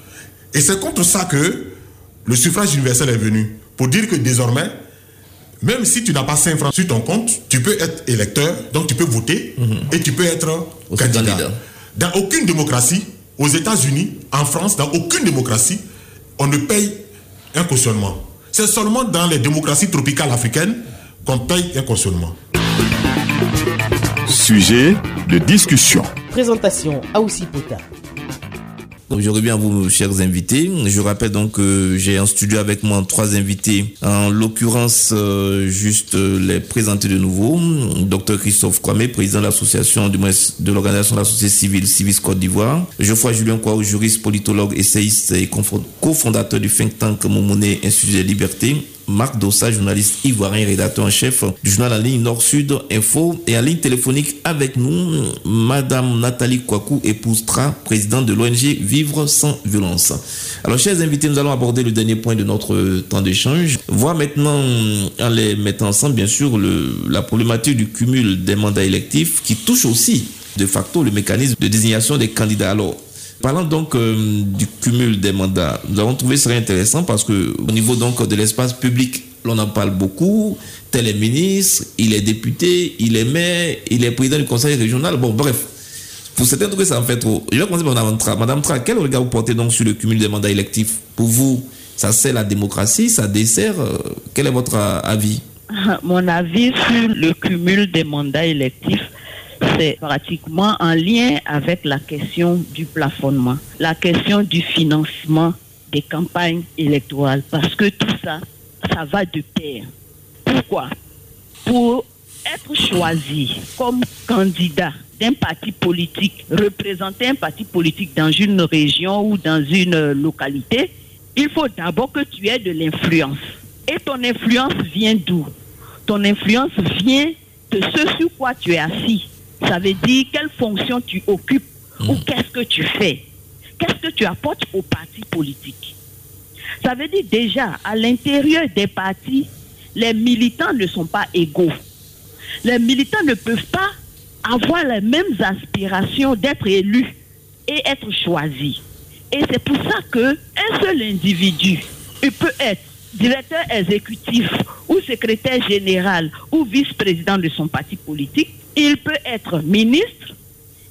Et c'est contre ça que le suffrage universel est venu. Pour dire que désormais, même si tu n'as pas cinq francs sur ton compte, tu peux être électeur, donc tu peux voter mm-hmm. et tu peux être candidat. candidat. Dans aucune démocratie, aux États-Unis, en France, dans aucune démocratie, on ne paye un cautionnement. C'est seulement dans les démocraties tropicales africaines qu'on paye un cautionnement. Sujet de discussion. Présentation Aoussi Pota. Donc je reviens à vous, chers invités. Je rappelle donc que j'ai en studio avec moi trois invités. En l'occurrence, euh, juste euh, les présenter de nouveau. Docteur Christophe Kwame, président de l'association, du moins de l'organisation de la société civile Civis Côte d'Ivoire. Geoffroy Julien Kouao, juriste, politologue, essayiste et cofondateur du think tank Momone Institut des Libertés. Marc Dossa, journaliste ivoirien, rédacteur en chef du journal en ligne Nord-Sud Info. Et en ligne téléphonique avec nous, Madame Nathalie Kouakou, épouse Tra, présidente de l'O N G Vivre sans violence. Alors, chers invités, nous allons aborder le dernier point de notre temps d'échange. Voir maintenant, en les mettant ensemble, bien sûr, le, la problématique du cumul des mandats électifs qui touche aussi, de facto, le mécanisme de désignation des candidats. Alors, parlant donc euh, du cumul des mandats, nous avons trouvé ça intéressant parce que au niveau donc de l'espace public, l'on en parle beaucoup. Tel est ministre, il est député, il est maire, il est président du conseil régional. Bon, bref, pour certains trucs, ça en fait trop. Je vais commencer par Madame Tra. Madame Tra, quel regard vous portez donc sur le cumul des mandats électifs? Pour vous, ça sert la démocratie, ça dessert. Euh, quel est votre avis? Mon avis sur le cumul des mandats électifs, c'est pratiquement en lien avec la question du plafonnement, la question du financement des campagnes électorales, parce que tout ça, ça va de pair. Pourquoi? Pour être choisi comme candidat d'un parti politique, représenter un parti politique dans une région ou dans une localité, il faut d'abord que tu aies de l'influence. Et ton influence vient d'où? Ton influence vient de ce sur quoi tu es assis. Ça veut dire quelle fonction tu occupes mmh. ou qu'est-ce que tu fais. Qu'est-ce que tu apportes au parti politique. Ça veut dire déjà, à l'intérieur des partis, les militants ne sont pas égaux. Les militants ne peuvent pas avoir les mêmes aspirations d'être élus et être choisis. Et c'est pour ça qu'un seul individu, il peut être directeur exécutif ou secrétaire général ou vice-président de son parti politique. Il peut être ministre,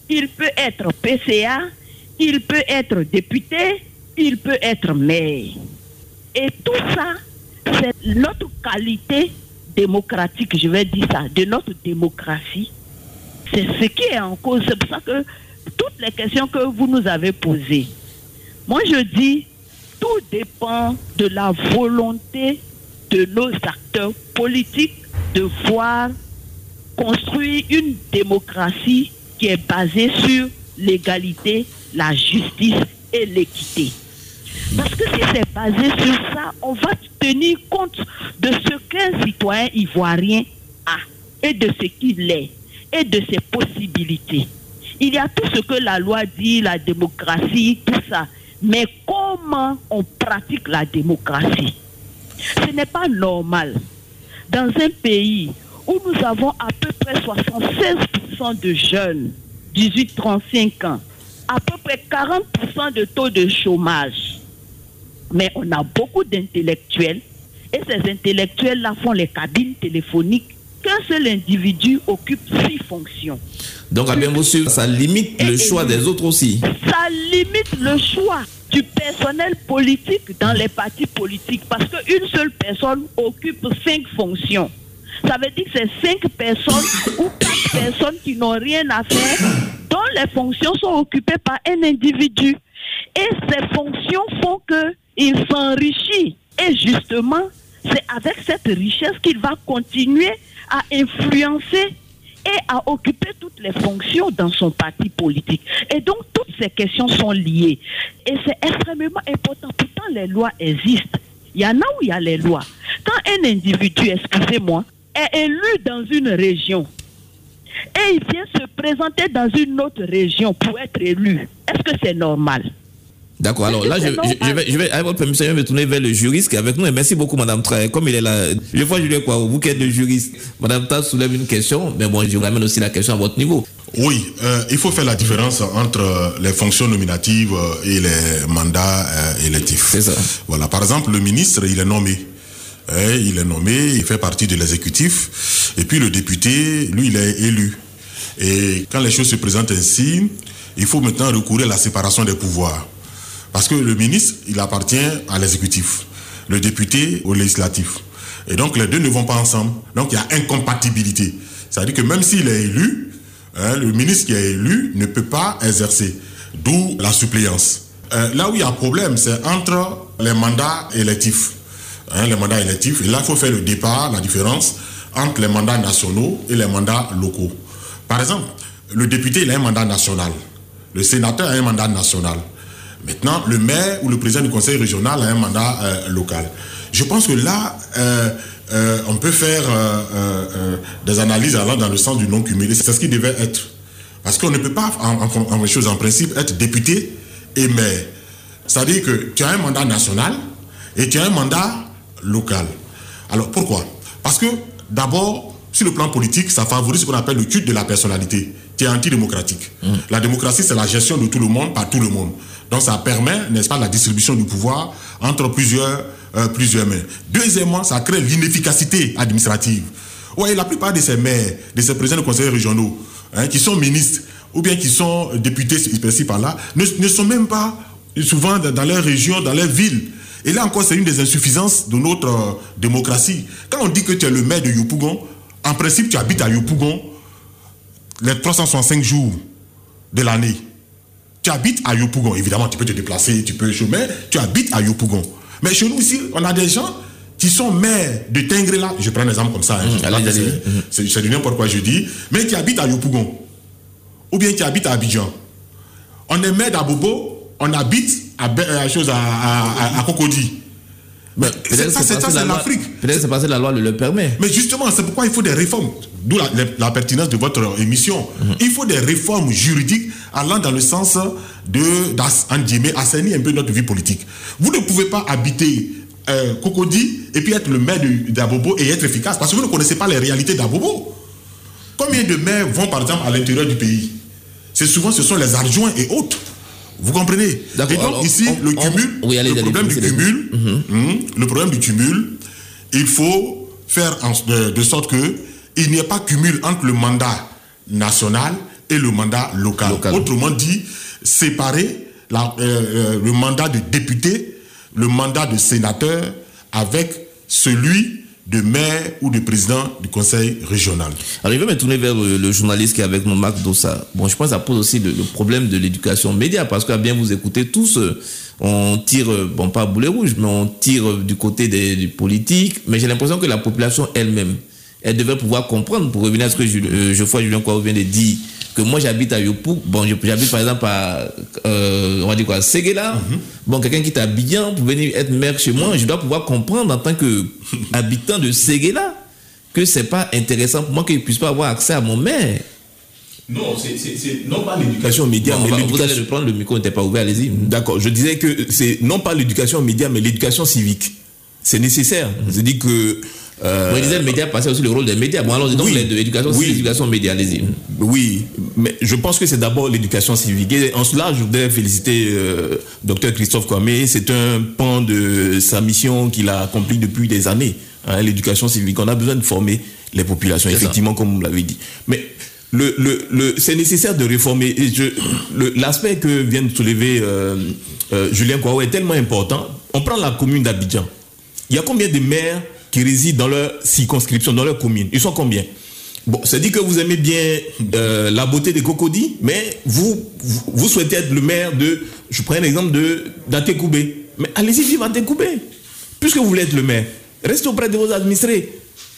il peut être P C A, il peut être député, il peut être maire. Et tout ça, c'est notre qualité démocratique, je vais dire ça, de notre démocratie. C'est ce qui est en cause. C'est pour ça que toutes les questions que vous nous avez posées, moi je dis, tout dépend de la volonté de nos acteurs politiques de voir construire une démocratie qui est basée sur l'égalité, la justice et l'équité. Parce que si c'est basé sur ça, on va tenir compte de ce qu'un citoyen ivoirien a et de ce qu'il est et de ses possibilités. Il y a tout ce que la loi dit, la démocratie, tout ça. Mais comment on pratique la démocratie? Ce n'est pas normal. Dans un pays où nous avons à peu près soixante-seize pour cent de jeunes, dix-huit à trente-cinq ans, à peu près quarante pour cent de taux de chômage, mais on a beaucoup d'intellectuels, et ces intellectuels-là font les cabines téléphoniques, qu'un seul individu occupe six fonctions. Donc, à bien vous suivre, ça limite le choix des autres aussi. Ça limite le choix du personnel politique dans les partis politiques, parce qu'une seule personne occupe cinq fonctions. Ça veut dire que c'est cinq personnes ou quatre personnes qui n'ont rien à faire, dont les fonctions sont occupées par un individu. Et ces fonctions font qu'il s'enrichit. Et justement, c'est avec cette richesse qu'il va continuer à influencer et à occuper toutes les fonctions dans son parti politique. Et donc, toutes ces questions sont liées. Et c'est extrêmement important. Pourtant, les lois existent. Il y en a où il y a les lois. Quand un individu, excusez-moi, est élu dans une région et il vient se présenter dans une autre région pour être élu, est-ce que c'est normal? D'accord, alors là, je, je, je, vais, je vais, avec votre permission, je vais me tourner vers le juriste qui est avec nous. Et merci beaucoup, Madame Traoré. Comme il est là, je vois, je lui ai quoi, vous qui êtes le juriste, Madame Ta soulève une question, mais bon, je ramène aussi la question à votre niveau. Oui, euh, il faut faire la différence entre les fonctions nominatives et les mandats euh, électifs. C'est ça. Voilà, par exemple, le ministre, il est nommé. Eh, il est nommé, il fait partie de l'exécutif. Et puis le député, lui, il est élu. Et quand les choses se présentent ainsi, il faut maintenant recourir à la séparation des pouvoirs. Parce que le ministre, il appartient à l'exécutif, le député au législatif. Et donc les deux ne vont pas ensemble. Donc il y a incompatibilité. C'est-à-dire que même s'il est élu, hein, le ministre qui est élu ne peut pas exercer. D'où la suppléance. Euh, là où il y a problème, c'est entre les mandats électifs. Hein, les mandats électifs. Et là, il faut faire le départ, la différence entre les mandats nationaux et les mandats locaux. Par exemple, le député, il a un mandat national. Le sénateur a un mandat national. Maintenant, le maire ou le président du conseil régional a un mandat euh, local. Je pense que là, euh, euh, on peut faire euh, euh, des analyses allant dans le sens du non-cumulé. C'est ce qui devait être. Parce qu'on ne peut pas, en, en, en, chose, en principe, être député et maire. C'est-à-dire que tu as un mandat national et tu as un mandat local. Alors, pourquoi? Parce que, d'abord, sur le plan politique, ça favorise ce qu'on appelle le culte de la personnalité, qui est antidémocratique. Mmh. La démocratie, c'est la gestion de tout le monde par tout le monde. Donc ça permet, n'est-ce pas, la distribution du pouvoir entre plusieurs, euh, plusieurs mains. Deuxièmement, ça crée l'inefficacité administrative. Ouais, la plupart de ces maires, de ces présidents de conseils régionaux, hein, qui sont ministres ou bien qui sont députés ici par là, ne, ne sont même pas souvent dans leur région, dans leur ville. Et là encore, c'est une des insuffisances de notre euh, démocratie. Quand on dit que tu es le maire de Yopougon, en principe, tu habites à Yopougon les trois cent soixante-cinq jours de l'année. Tu habites à Yopougon. Évidemment, tu peux te déplacer, tu peux chômer, tu habites à Yopougon. Mais chez nous ici, on a des gens qui sont maires de Tingrela. Je prends un exemple comme ça. Hein, mmh, allez, allez. C'est, c'est, c'est de n'importe quoi je dis. Mais qui habitent à Yopougon. Ou bien qui habitent à Abidjan. On est maire d'Abobo, on habite à, à, chose à, à, à Cocody. Mais c'est ça, c'est, ça, c'est l'Afrique. Peut-être c'est parce que la loi le permet. Mais justement, c'est pourquoi il faut des réformes. D'où la, la, la pertinence de votre émission. Mm-hmm. Il faut des réformes juridiques allant dans le sens de d'assainir un peu notre vie politique. Vous ne pouvez pas habiter euh, Cocody et puis être le maire de, d'Abobo et être efficace parce que vous ne connaissez pas les réalités d'Abobo. Combien de maires vont par exemple à l'intérieur du pays? C'est souvent ce sont les adjoints et autres. Vous comprenez? D'accord, et donc alors, ici, on, le cumul, on, oui, allez, le, problème allez, du cumul mm-hmm. hum, le problème du cumul, il faut faire en, de, de sorte que il n'y ait pas cumul entre le mandat national et le mandat local. local. Autrement dit, séparer la, euh, le mandat de député, le mandat de sénateur avec celui de maire ou de président du conseil régional. Alors, je vais me tourner vers le, le journaliste qui est avec nous, Marc Dossa. Bon, je pense que ça pose aussi le, le problème de l'éducation média, parce qu'à bien vous écouter tous, on tire, bon, pas à boulet rouge, mais on tire du côté des, du politique, mais j'ai l'impression que la population elle-même, elle devait pouvoir comprendre, pour revenir à ce que je, euh, je vois Julien Kouaou vient de dire, que moi j'habite à Yopougon, bon, j'habite par exemple à, euh, on va dire quoi, Séguéla, mm-hmm. Bon, quelqu'un qui t'habille bien pour venir être maire chez moi, je dois pouvoir comprendre en tant qu'habitant de Séguéla que c'est pas intéressant pour moi qu'il ne puisse pas avoir accès à mon maire. Non, c'est, c'est, c'est non pas l'éducation aux médias, bon, mais va, l'éducation... Vous allez reprendre, le micro n'était pas ouvert, allez-y. D'accord, je disais que c'est non pas l'éducation aux médias, mais l'éducation civique. C'est nécessaire. Mm-hmm. Je dis que... Euh, Moi, je disais, le média passait aussi le rôle des médias. Bon, alors, donc, oui, l'éducation, oui, l'éducation média, allez-y. Oui, mais je pense que c'est d'abord l'éducation civique. Et en cela, je voudrais féliciter euh, docteur Christophe Kwame. C'est un pan de sa mission qu'il a accompli depuis des années. Hein, l'éducation civique. On a besoin de former les populations, c'est effectivement, ça. Comme vous l'avez dit. Mais le, le, le, c'est nécessaire de réformer. Et je, le, l'aspect que vient de soulever euh, euh, Julien Kouaou est tellement important. On prend la commune d'Abidjan. Il y a combien de maires qui résident dans leur circonscription, dans leur commune? Ils sont combien? Bon, ça dit que vous aimez bien euh, la beauté des cocodis, mais vous, vous, vous souhaitez être le maire de, je prends un exemple de d'Atekoubé. Mais allez-y vivre à Atekoubé. Puisque vous voulez être le maire, restez auprès de vos administrés.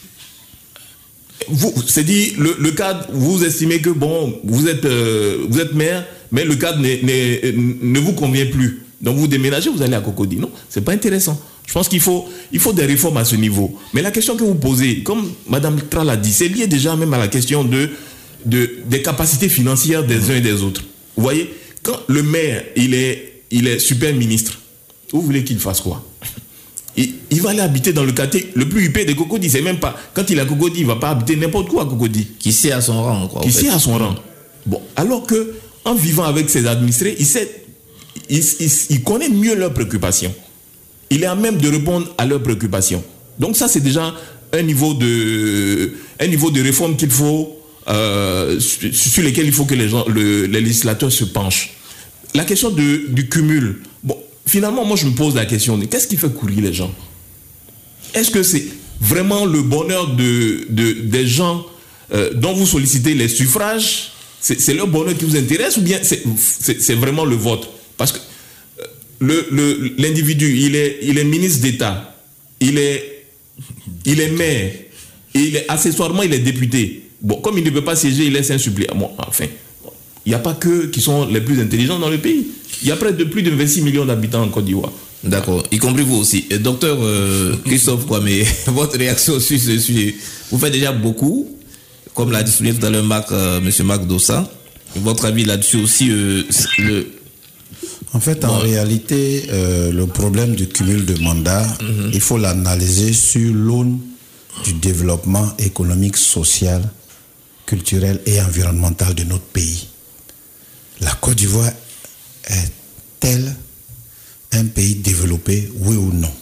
Vous, c'est dit, le, le cadre, vous estimez que bon, vous êtes, euh, vous êtes maire, mais le cadre n'est, n'est, ne vous convient plus. Donc vous déménagez, vous allez à Cocody. Non, c'est pas intéressant. Je pense qu'il faut, il faut des réformes à ce niveau. Mais la question que vous posez, comme Mme Tra l'a dit, c'est lié déjà même à la question de, de, des capacités financières des uns et des autres. Vous voyez, quand le maire, il est, il est super ministre, vous voulez qu'il fasse quoi? il, il va aller habiter dans le quartier le plus huppé de Cocody. C'est même pas, quand il est à Cocody, il ne va pas habiter n'importe où à Cocody. Qui sait à son rang, quoi. Qui sait à son rang. Bon, alors que, en vivant avec ses administrés, il sait, il, il, il connaît mieux leurs préoccupations. Il est à même de répondre à leurs préoccupations. Donc ça, c'est déjà un niveau de, un niveau de réforme qu'il faut, euh, sur, sur lesquels il faut que les, gens, le, les législateurs se penchent. La question de, du cumul. Bon, finalement, moi, je me pose la question, qu'est-ce qui fait courir les gens? Est-ce que c'est vraiment le bonheur de, de, des gens euh, dont vous sollicitez les suffrages? C'est, c'est leur bonheur qui vous intéresse ou bien c'est, c'est, c'est vraiment le vôtre? Parce que Le, le, l'individu, il est, il est ministre d'État, il est, il est maire, et il est, accessoirement, il est député. Bon, comme il ne peut pas siéger, il laisse un suppléant. Bon, enfin, il n'y a pas qu'eux qui sont les plus intelligents dans le pays. Il y a près de plus de vingt-six millions d'habitants en Côte d'Ivoire. D'accord, y compris vous aussi. Et docteur euh, Christophe Kwame, votre réaction sur ce sujet, vous faites déjà beaucoup, comme l'a dit tout à l'heure Marc, euh, M. Marc Dossa. Votre avis là-dessus aussi, euh, le... En fait, en ouais. réalité, euh, le problème du cumul de mandats, mm-hmm. il faut l'analyser sur l'aune du développement économique, social, culturel et environnemental de notre pays. La Côte d'Ivoire est-elle un pays développé, oui ou non?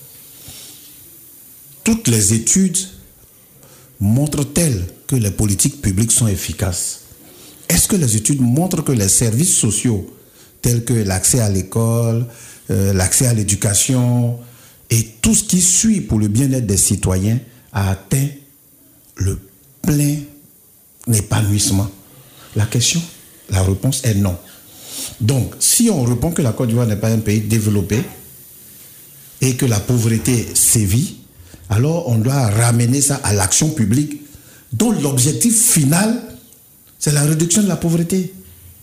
Toutes les études montrent-elles que les politiques publiques sont efficaces? Est-ce que les études montrent que les services sociaux tels que l'accès à l'école, euh, l'accès à l'éducation et tout ce qui suit pour le bien-être des citoyens a atteint le plein épanouissement? La question, la réponse est non. Donc, si on répond que la Côte d'Ivoire n'est pas un pays développé et que la pauvreté sévit, alors on doit ramener ça à l'action publique dont l'objectif final, c'est la réduction de la pauvreté.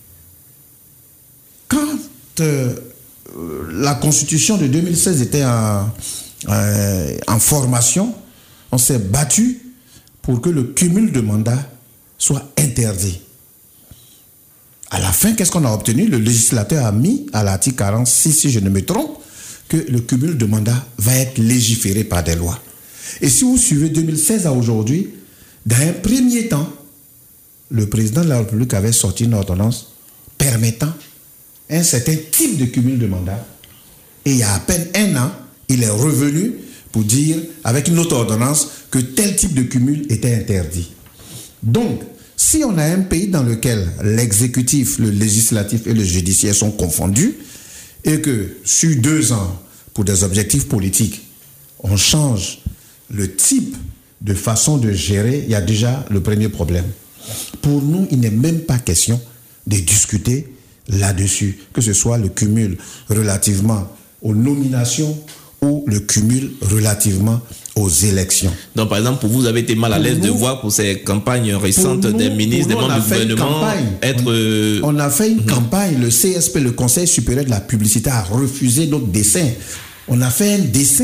Quand euh, la Constitution de deux mille seize était en, euh, en formation, on s'est battu pour que le cumul de mandats soit interdit. À la fin, qu'est-ce qu'on a obtenu? Le législateur a mis à l'article quarante-six, si je ne me trompe, que le cumul de mandats va être légiféré par des lois. Et si vous suivez deux mille seize à aujourd'hui, dans un premier temps, le président de la République avait sorti une ordonnance permettant un certain type de cumul de mandat. Et il y a à peine un an, il est revenu pour dire, avec une autre ordonnance, que tel type de cumul était interdit. Donc, Si on a un pays dans lequel l'exécutif, le législatif et le judiciaire sont confondus, et que sur deux ans, pour des objectifs politiques, on change le type de façon de gérer, il y a déjà le premier problème. Pour nous, il n'est même pas question de discuter là-dessus, que ce soit le cumul relativement aux nominations ou le cumul relativement aux élections. Donc, par exemple, pour vous, vous avez été mal à l'aise de voir pour ces campagnes récentes nous, des ministres, des membres du gouvernement être... On, on a fait une mmh. campagne, le C S P, le Conseil supérieur de la publicité, a refusé notre dessin. On a fait un dessin,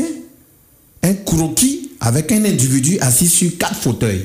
un croquis avec un individu assis sur quatre fauteuils.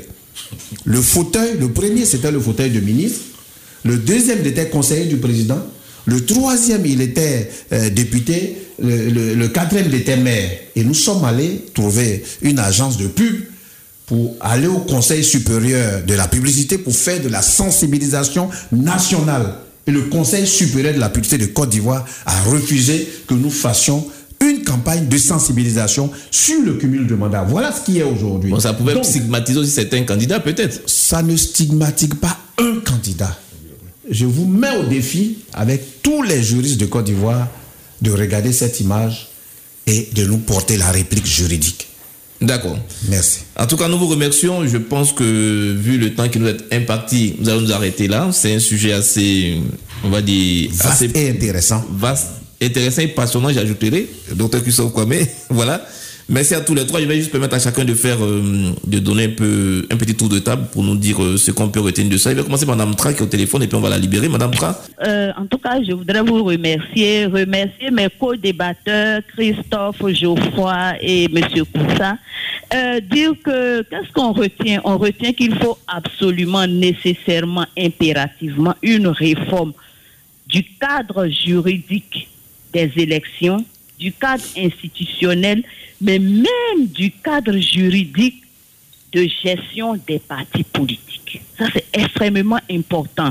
Le fauteuil, le premier, c'était le fauteuil de ministre. Le deuxième, il était conseiller du président. Le troisième, il était euh, député. Le, le, le quatrième, il était maire. Et nous sommes allés trouver une agence de pub pour aller au Conseil supérieur de la publicité pour faire de la sensibilisation nationale. Et le Conseil supérieur de la publicité de Côte d'Ivoire a refusé que nous fassions une campagne de sensibilisation sur le cumul de mandats. Voilà ce qui est aujourd'hui. Bon, ça pouvait Donc, stigmatiser aussi certains candidats, peut-être. Ça ne stigmatise pas un candidat. Je vous mets au défi, avec tous les juristes de Côte d'Ivoire, de regarder cette image et de nous porter la réplique juridique. D'accord. Merci. En tout cas, nous vous remercions. Je pense que, vu le temps qui nous est imparti, nous allons nous arrêter là. C'est un sujet assez, on va dire... Vaste assez et intéressant. Vaste, intéressant et passionnant, j'ajouterai. Docteur Christophe Kwame, voilà. Merci à tous les trois. Je vais juste permettre à chacun de faire, euh, de donner un peu, un petit tour de table pour nous dire euh, ce qu'on peut retenir de ça. Je vais commencer par Madame Tra qui est au téléphone et puis on va la libérer. Madame Tra. Euh, en tout cas, je voudrais vous remercier, remercier mes co-débatteurs, Christophe, Geoffroy et Monsieur Koussa. Euh, dire que, qu'est-ce qu'on retient? On retient qu'il faut absolument, nécessairement, impérativement une réforme du cadre juridique des élections, du cadre institutionnel, mais même du cadre juridique de gestion des partis politiques. Ça, c'est extrêmement important.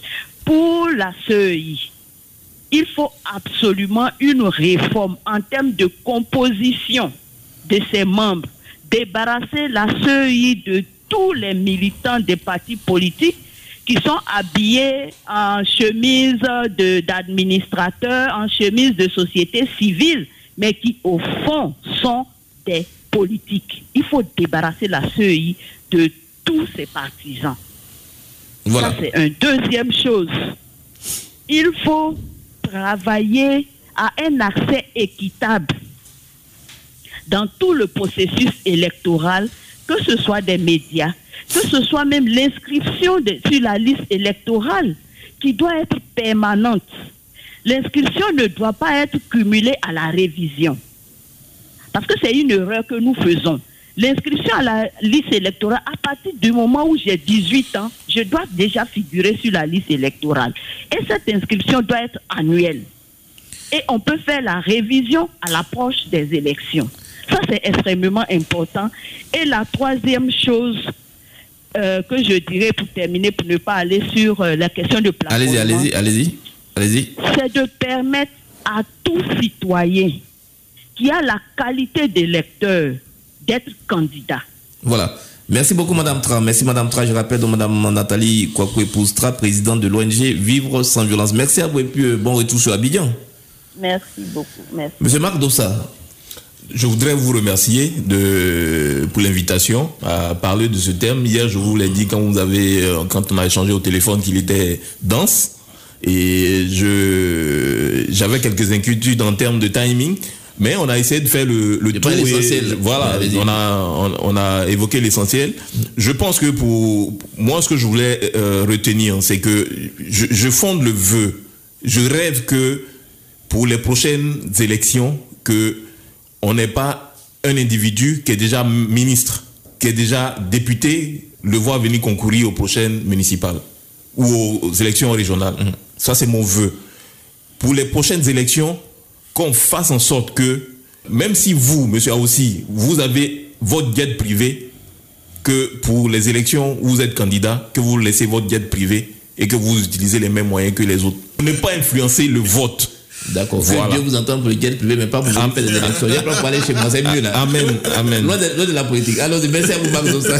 Pour la C E I, il faut absolument une réforme en termes de composition de ses membres, débarrasser la C E I de tous les militants des partis politiques qui sont habillés en chemise de, d'administrateurs, en chemise de société civile, mais qui, au fond, sont des politiques. Il faut débarrasser la C E I de tous ces partisans. Voilà. Ça, c'est une deuxième chose. Il faut travailler à un accès équitable dans tout le processus électoral, que ce soit des médias, que ce soit même l'inscription de, sur la liste électorale, qui doit être permanente. L'inscription ne doit pas être cumulée à la révision. Parce que c'est une erreur que nous faisons. L'inscription à la liste électorale, à partir du moment où j'ai dix-huit ans, je dois déjà figurer sur la liste électorale. Et cette inscription doit être annuelle. Et on peut faire la révision à l'approche des élections. Ça, c'est extrêmement important. Et la troisième chose euh, que je dirais pour terminer, pour ne pas aller sur euh, la question de plafonnement. Allez-y, allez-y, allez-y, allez-y. C'est de permettre à tout citoyen qui a la qualité d'électeur d'être candidat. Voilà. Merci beaucoup, Madame Tra. Merci, Madame Tra. Je rappelle donc Madame Nathalie Kwakwé-Poustra, présidente de l'O N G Vivre sans violence. Merci à vous et puis bon retour sur Abidjan. Merci beaucoup. Merci. Monsieur Marc Dossa. Je voudrais vous remercier de, pour l'invitation à parler de ce thème. Hier, je vous l'ai dit quand vous avez, quand on a échangé au téléphone qu'il était dense. Et je, j'avais quelques inquiétudes en termes de timing. Mais on a essayé de faire le, le tour. Et, voilà, on a, on, on a évoqué l'essentiel. Je pense que pour moi, ce que je voulais euh, retenir, c'est que je, je fonde le vœu. Je rêve que pour les prochaines élections, que on n'ait pas un individu qui est déjà ministre, qui est déjà député, le voir venir concourir aux prochaines municipales ou aux élections régionales. Mmh. Ça, c'est mon vœu. Pour les prochaines élections, qu'on fasse en sorte que, même si vous, monsieur Aoussi, vous avez votre jet privé, que pour les élections où vous êtes candidat, que vous laissez votre jet privé et que vous utilisez les mêmes moyens que les autres. Ne pas influencer le vote D'accord. Voilà. Dieu vous entend pour le jet privé, mais pas pour vous faire des élections. J'ai pas parler chez moi, c'est mieux là. Amen, amen. Loin de, loin de la politique. Alors, merci à vous, Max Dossa.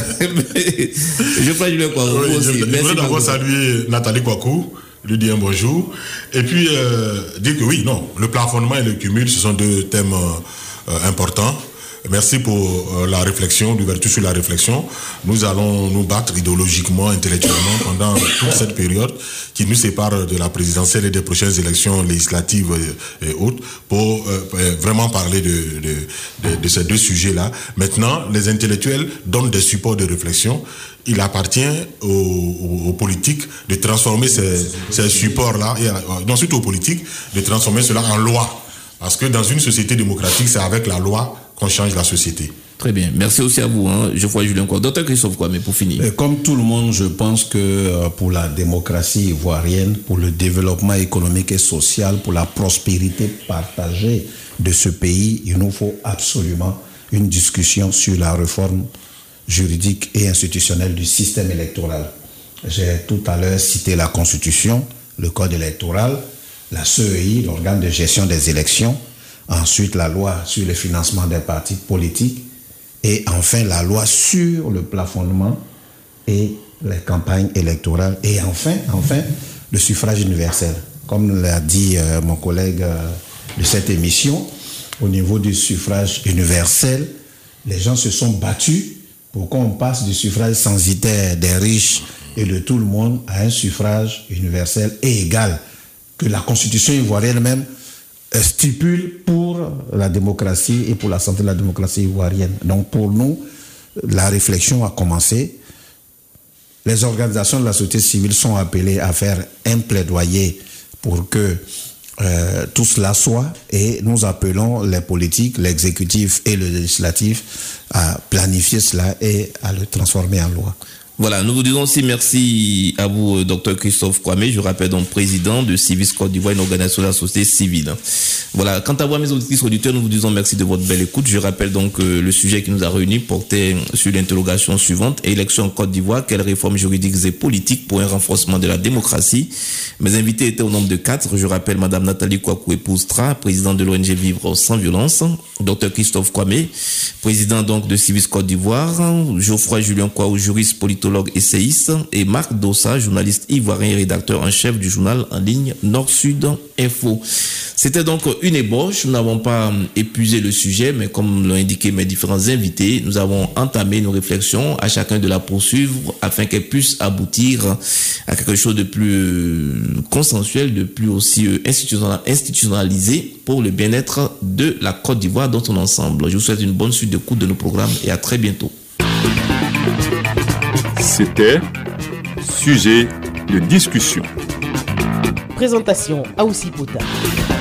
Je crois que je vais quoi oui, aussi. Je, je voudrais d'abord saluer Nathalie Kouakou, lui dire un bonjour. Et puis, euh, dire que oui, non, le plafonnement et le cumul, ce sont deux thèmes euh, importants. Merci pour euh, la réflexion, l'ouverture sur la réflexion. Nous allons nous battre idéologiquement, intellectuellement pendant toute cette période qui nous sépare de la présidentielle et des prochaines élections législatives et, et autres pour euh, vraiment parler de, de, de, de ces deux sujets-là. Maintenant, les intellectuels donnent des supports de réflexion. Il appartient aux, aux, aux politiques de transformer ces, ces supports-là, et euh, ensuite aux politiques de transformer cela en loi. Parce que dans une société démocratique, c'est avec la loi qu'on change la société. Très bien. Merci aussi à vous. Hein. Je vois Julien Kouakou. Docteur Christophe Kouamé, pour finir. Et comme tout le monde, je pense que euh, pour la démocratie ivoirienne, pour le développement économique et social, pour la prospérité partagée de ce pays, il nous faut absolument une discussion sur la réforme juridique et institutionnelle du système électoral. J'ai tout à l'heure cité la Constitution, le Code électoral, la C E I, l'organe de gestion des élections, ensuite la loi sur le financement des partis politiques et enfin la loi sur le plafonnement et les campagnes électorales et enfin, enfin le suffrage universel. Comme l'a dit euh, mon collègue euh, de cette émission, au niveau du suffrage universel, les gens se sont battus pour qu'on passe du suffrage censitaire des riches et de tout le monde à un suffrage universel et égal que la Constitution ivoirienne même stipule pour la démocratie et pour la santé de la démocratie ivoirienne. Donc pour nous, la réflexion a commencé. Les organisations de la société civile sont appelées à faire un plaidoyer pour que euh, tout cela soit, et nous appelons les politiques, l'exécutif et le législatif à planifier cela et à le transformer en loi. Voilà, nous vous disons aussi merci à vous, docteur Christophe Kouamé. Je rappelle donc président de Civis Côte d'Ivoire, une organisation de la société civile. Voilà, quant à vous, mes auditrices auditeurs, nous vous disons merci de votre belle écoute. Je rappelle donc que le sujet qui nous a réunis portait sur l'interrogation suivante: élection en Côte d'Ivoire, quelles réformes juridiques et politiques pour un renforcement de la démocratie? Mes invités étaient au nombre de quatre. Je rappelle madame Nathalie Kouakou, épouse Tra, présidente de l'O N G Vivre sans violence; docteur Christophe Kouamé, président donc de Civis Côte d'Ivoire; Geoffroy Julien Kouakou, juriste politique, essayiste, et Marc Dossa, journaliste ivoirien et rédacteur en chef du journal en ligne Nord-Sud Info. C'était donc une ébauche. Nous n'avons pas épuisé le sujet, mais comme l'ont indiqué mes différents invités, nous avons entamé nos réflexions, à chacun de la poursuivre afin qu'elle puisse aboutir à quelque chose de plus consensuel, de plus aussi institutionnalisé pour le bien-être de la Côte d'Ivoire dans son ensemble. Je vous souhaite une bonne suite d'écoute de nos programmes et à très bientôt. C'était Sujet de discussion. Présentation Aoussi Pota.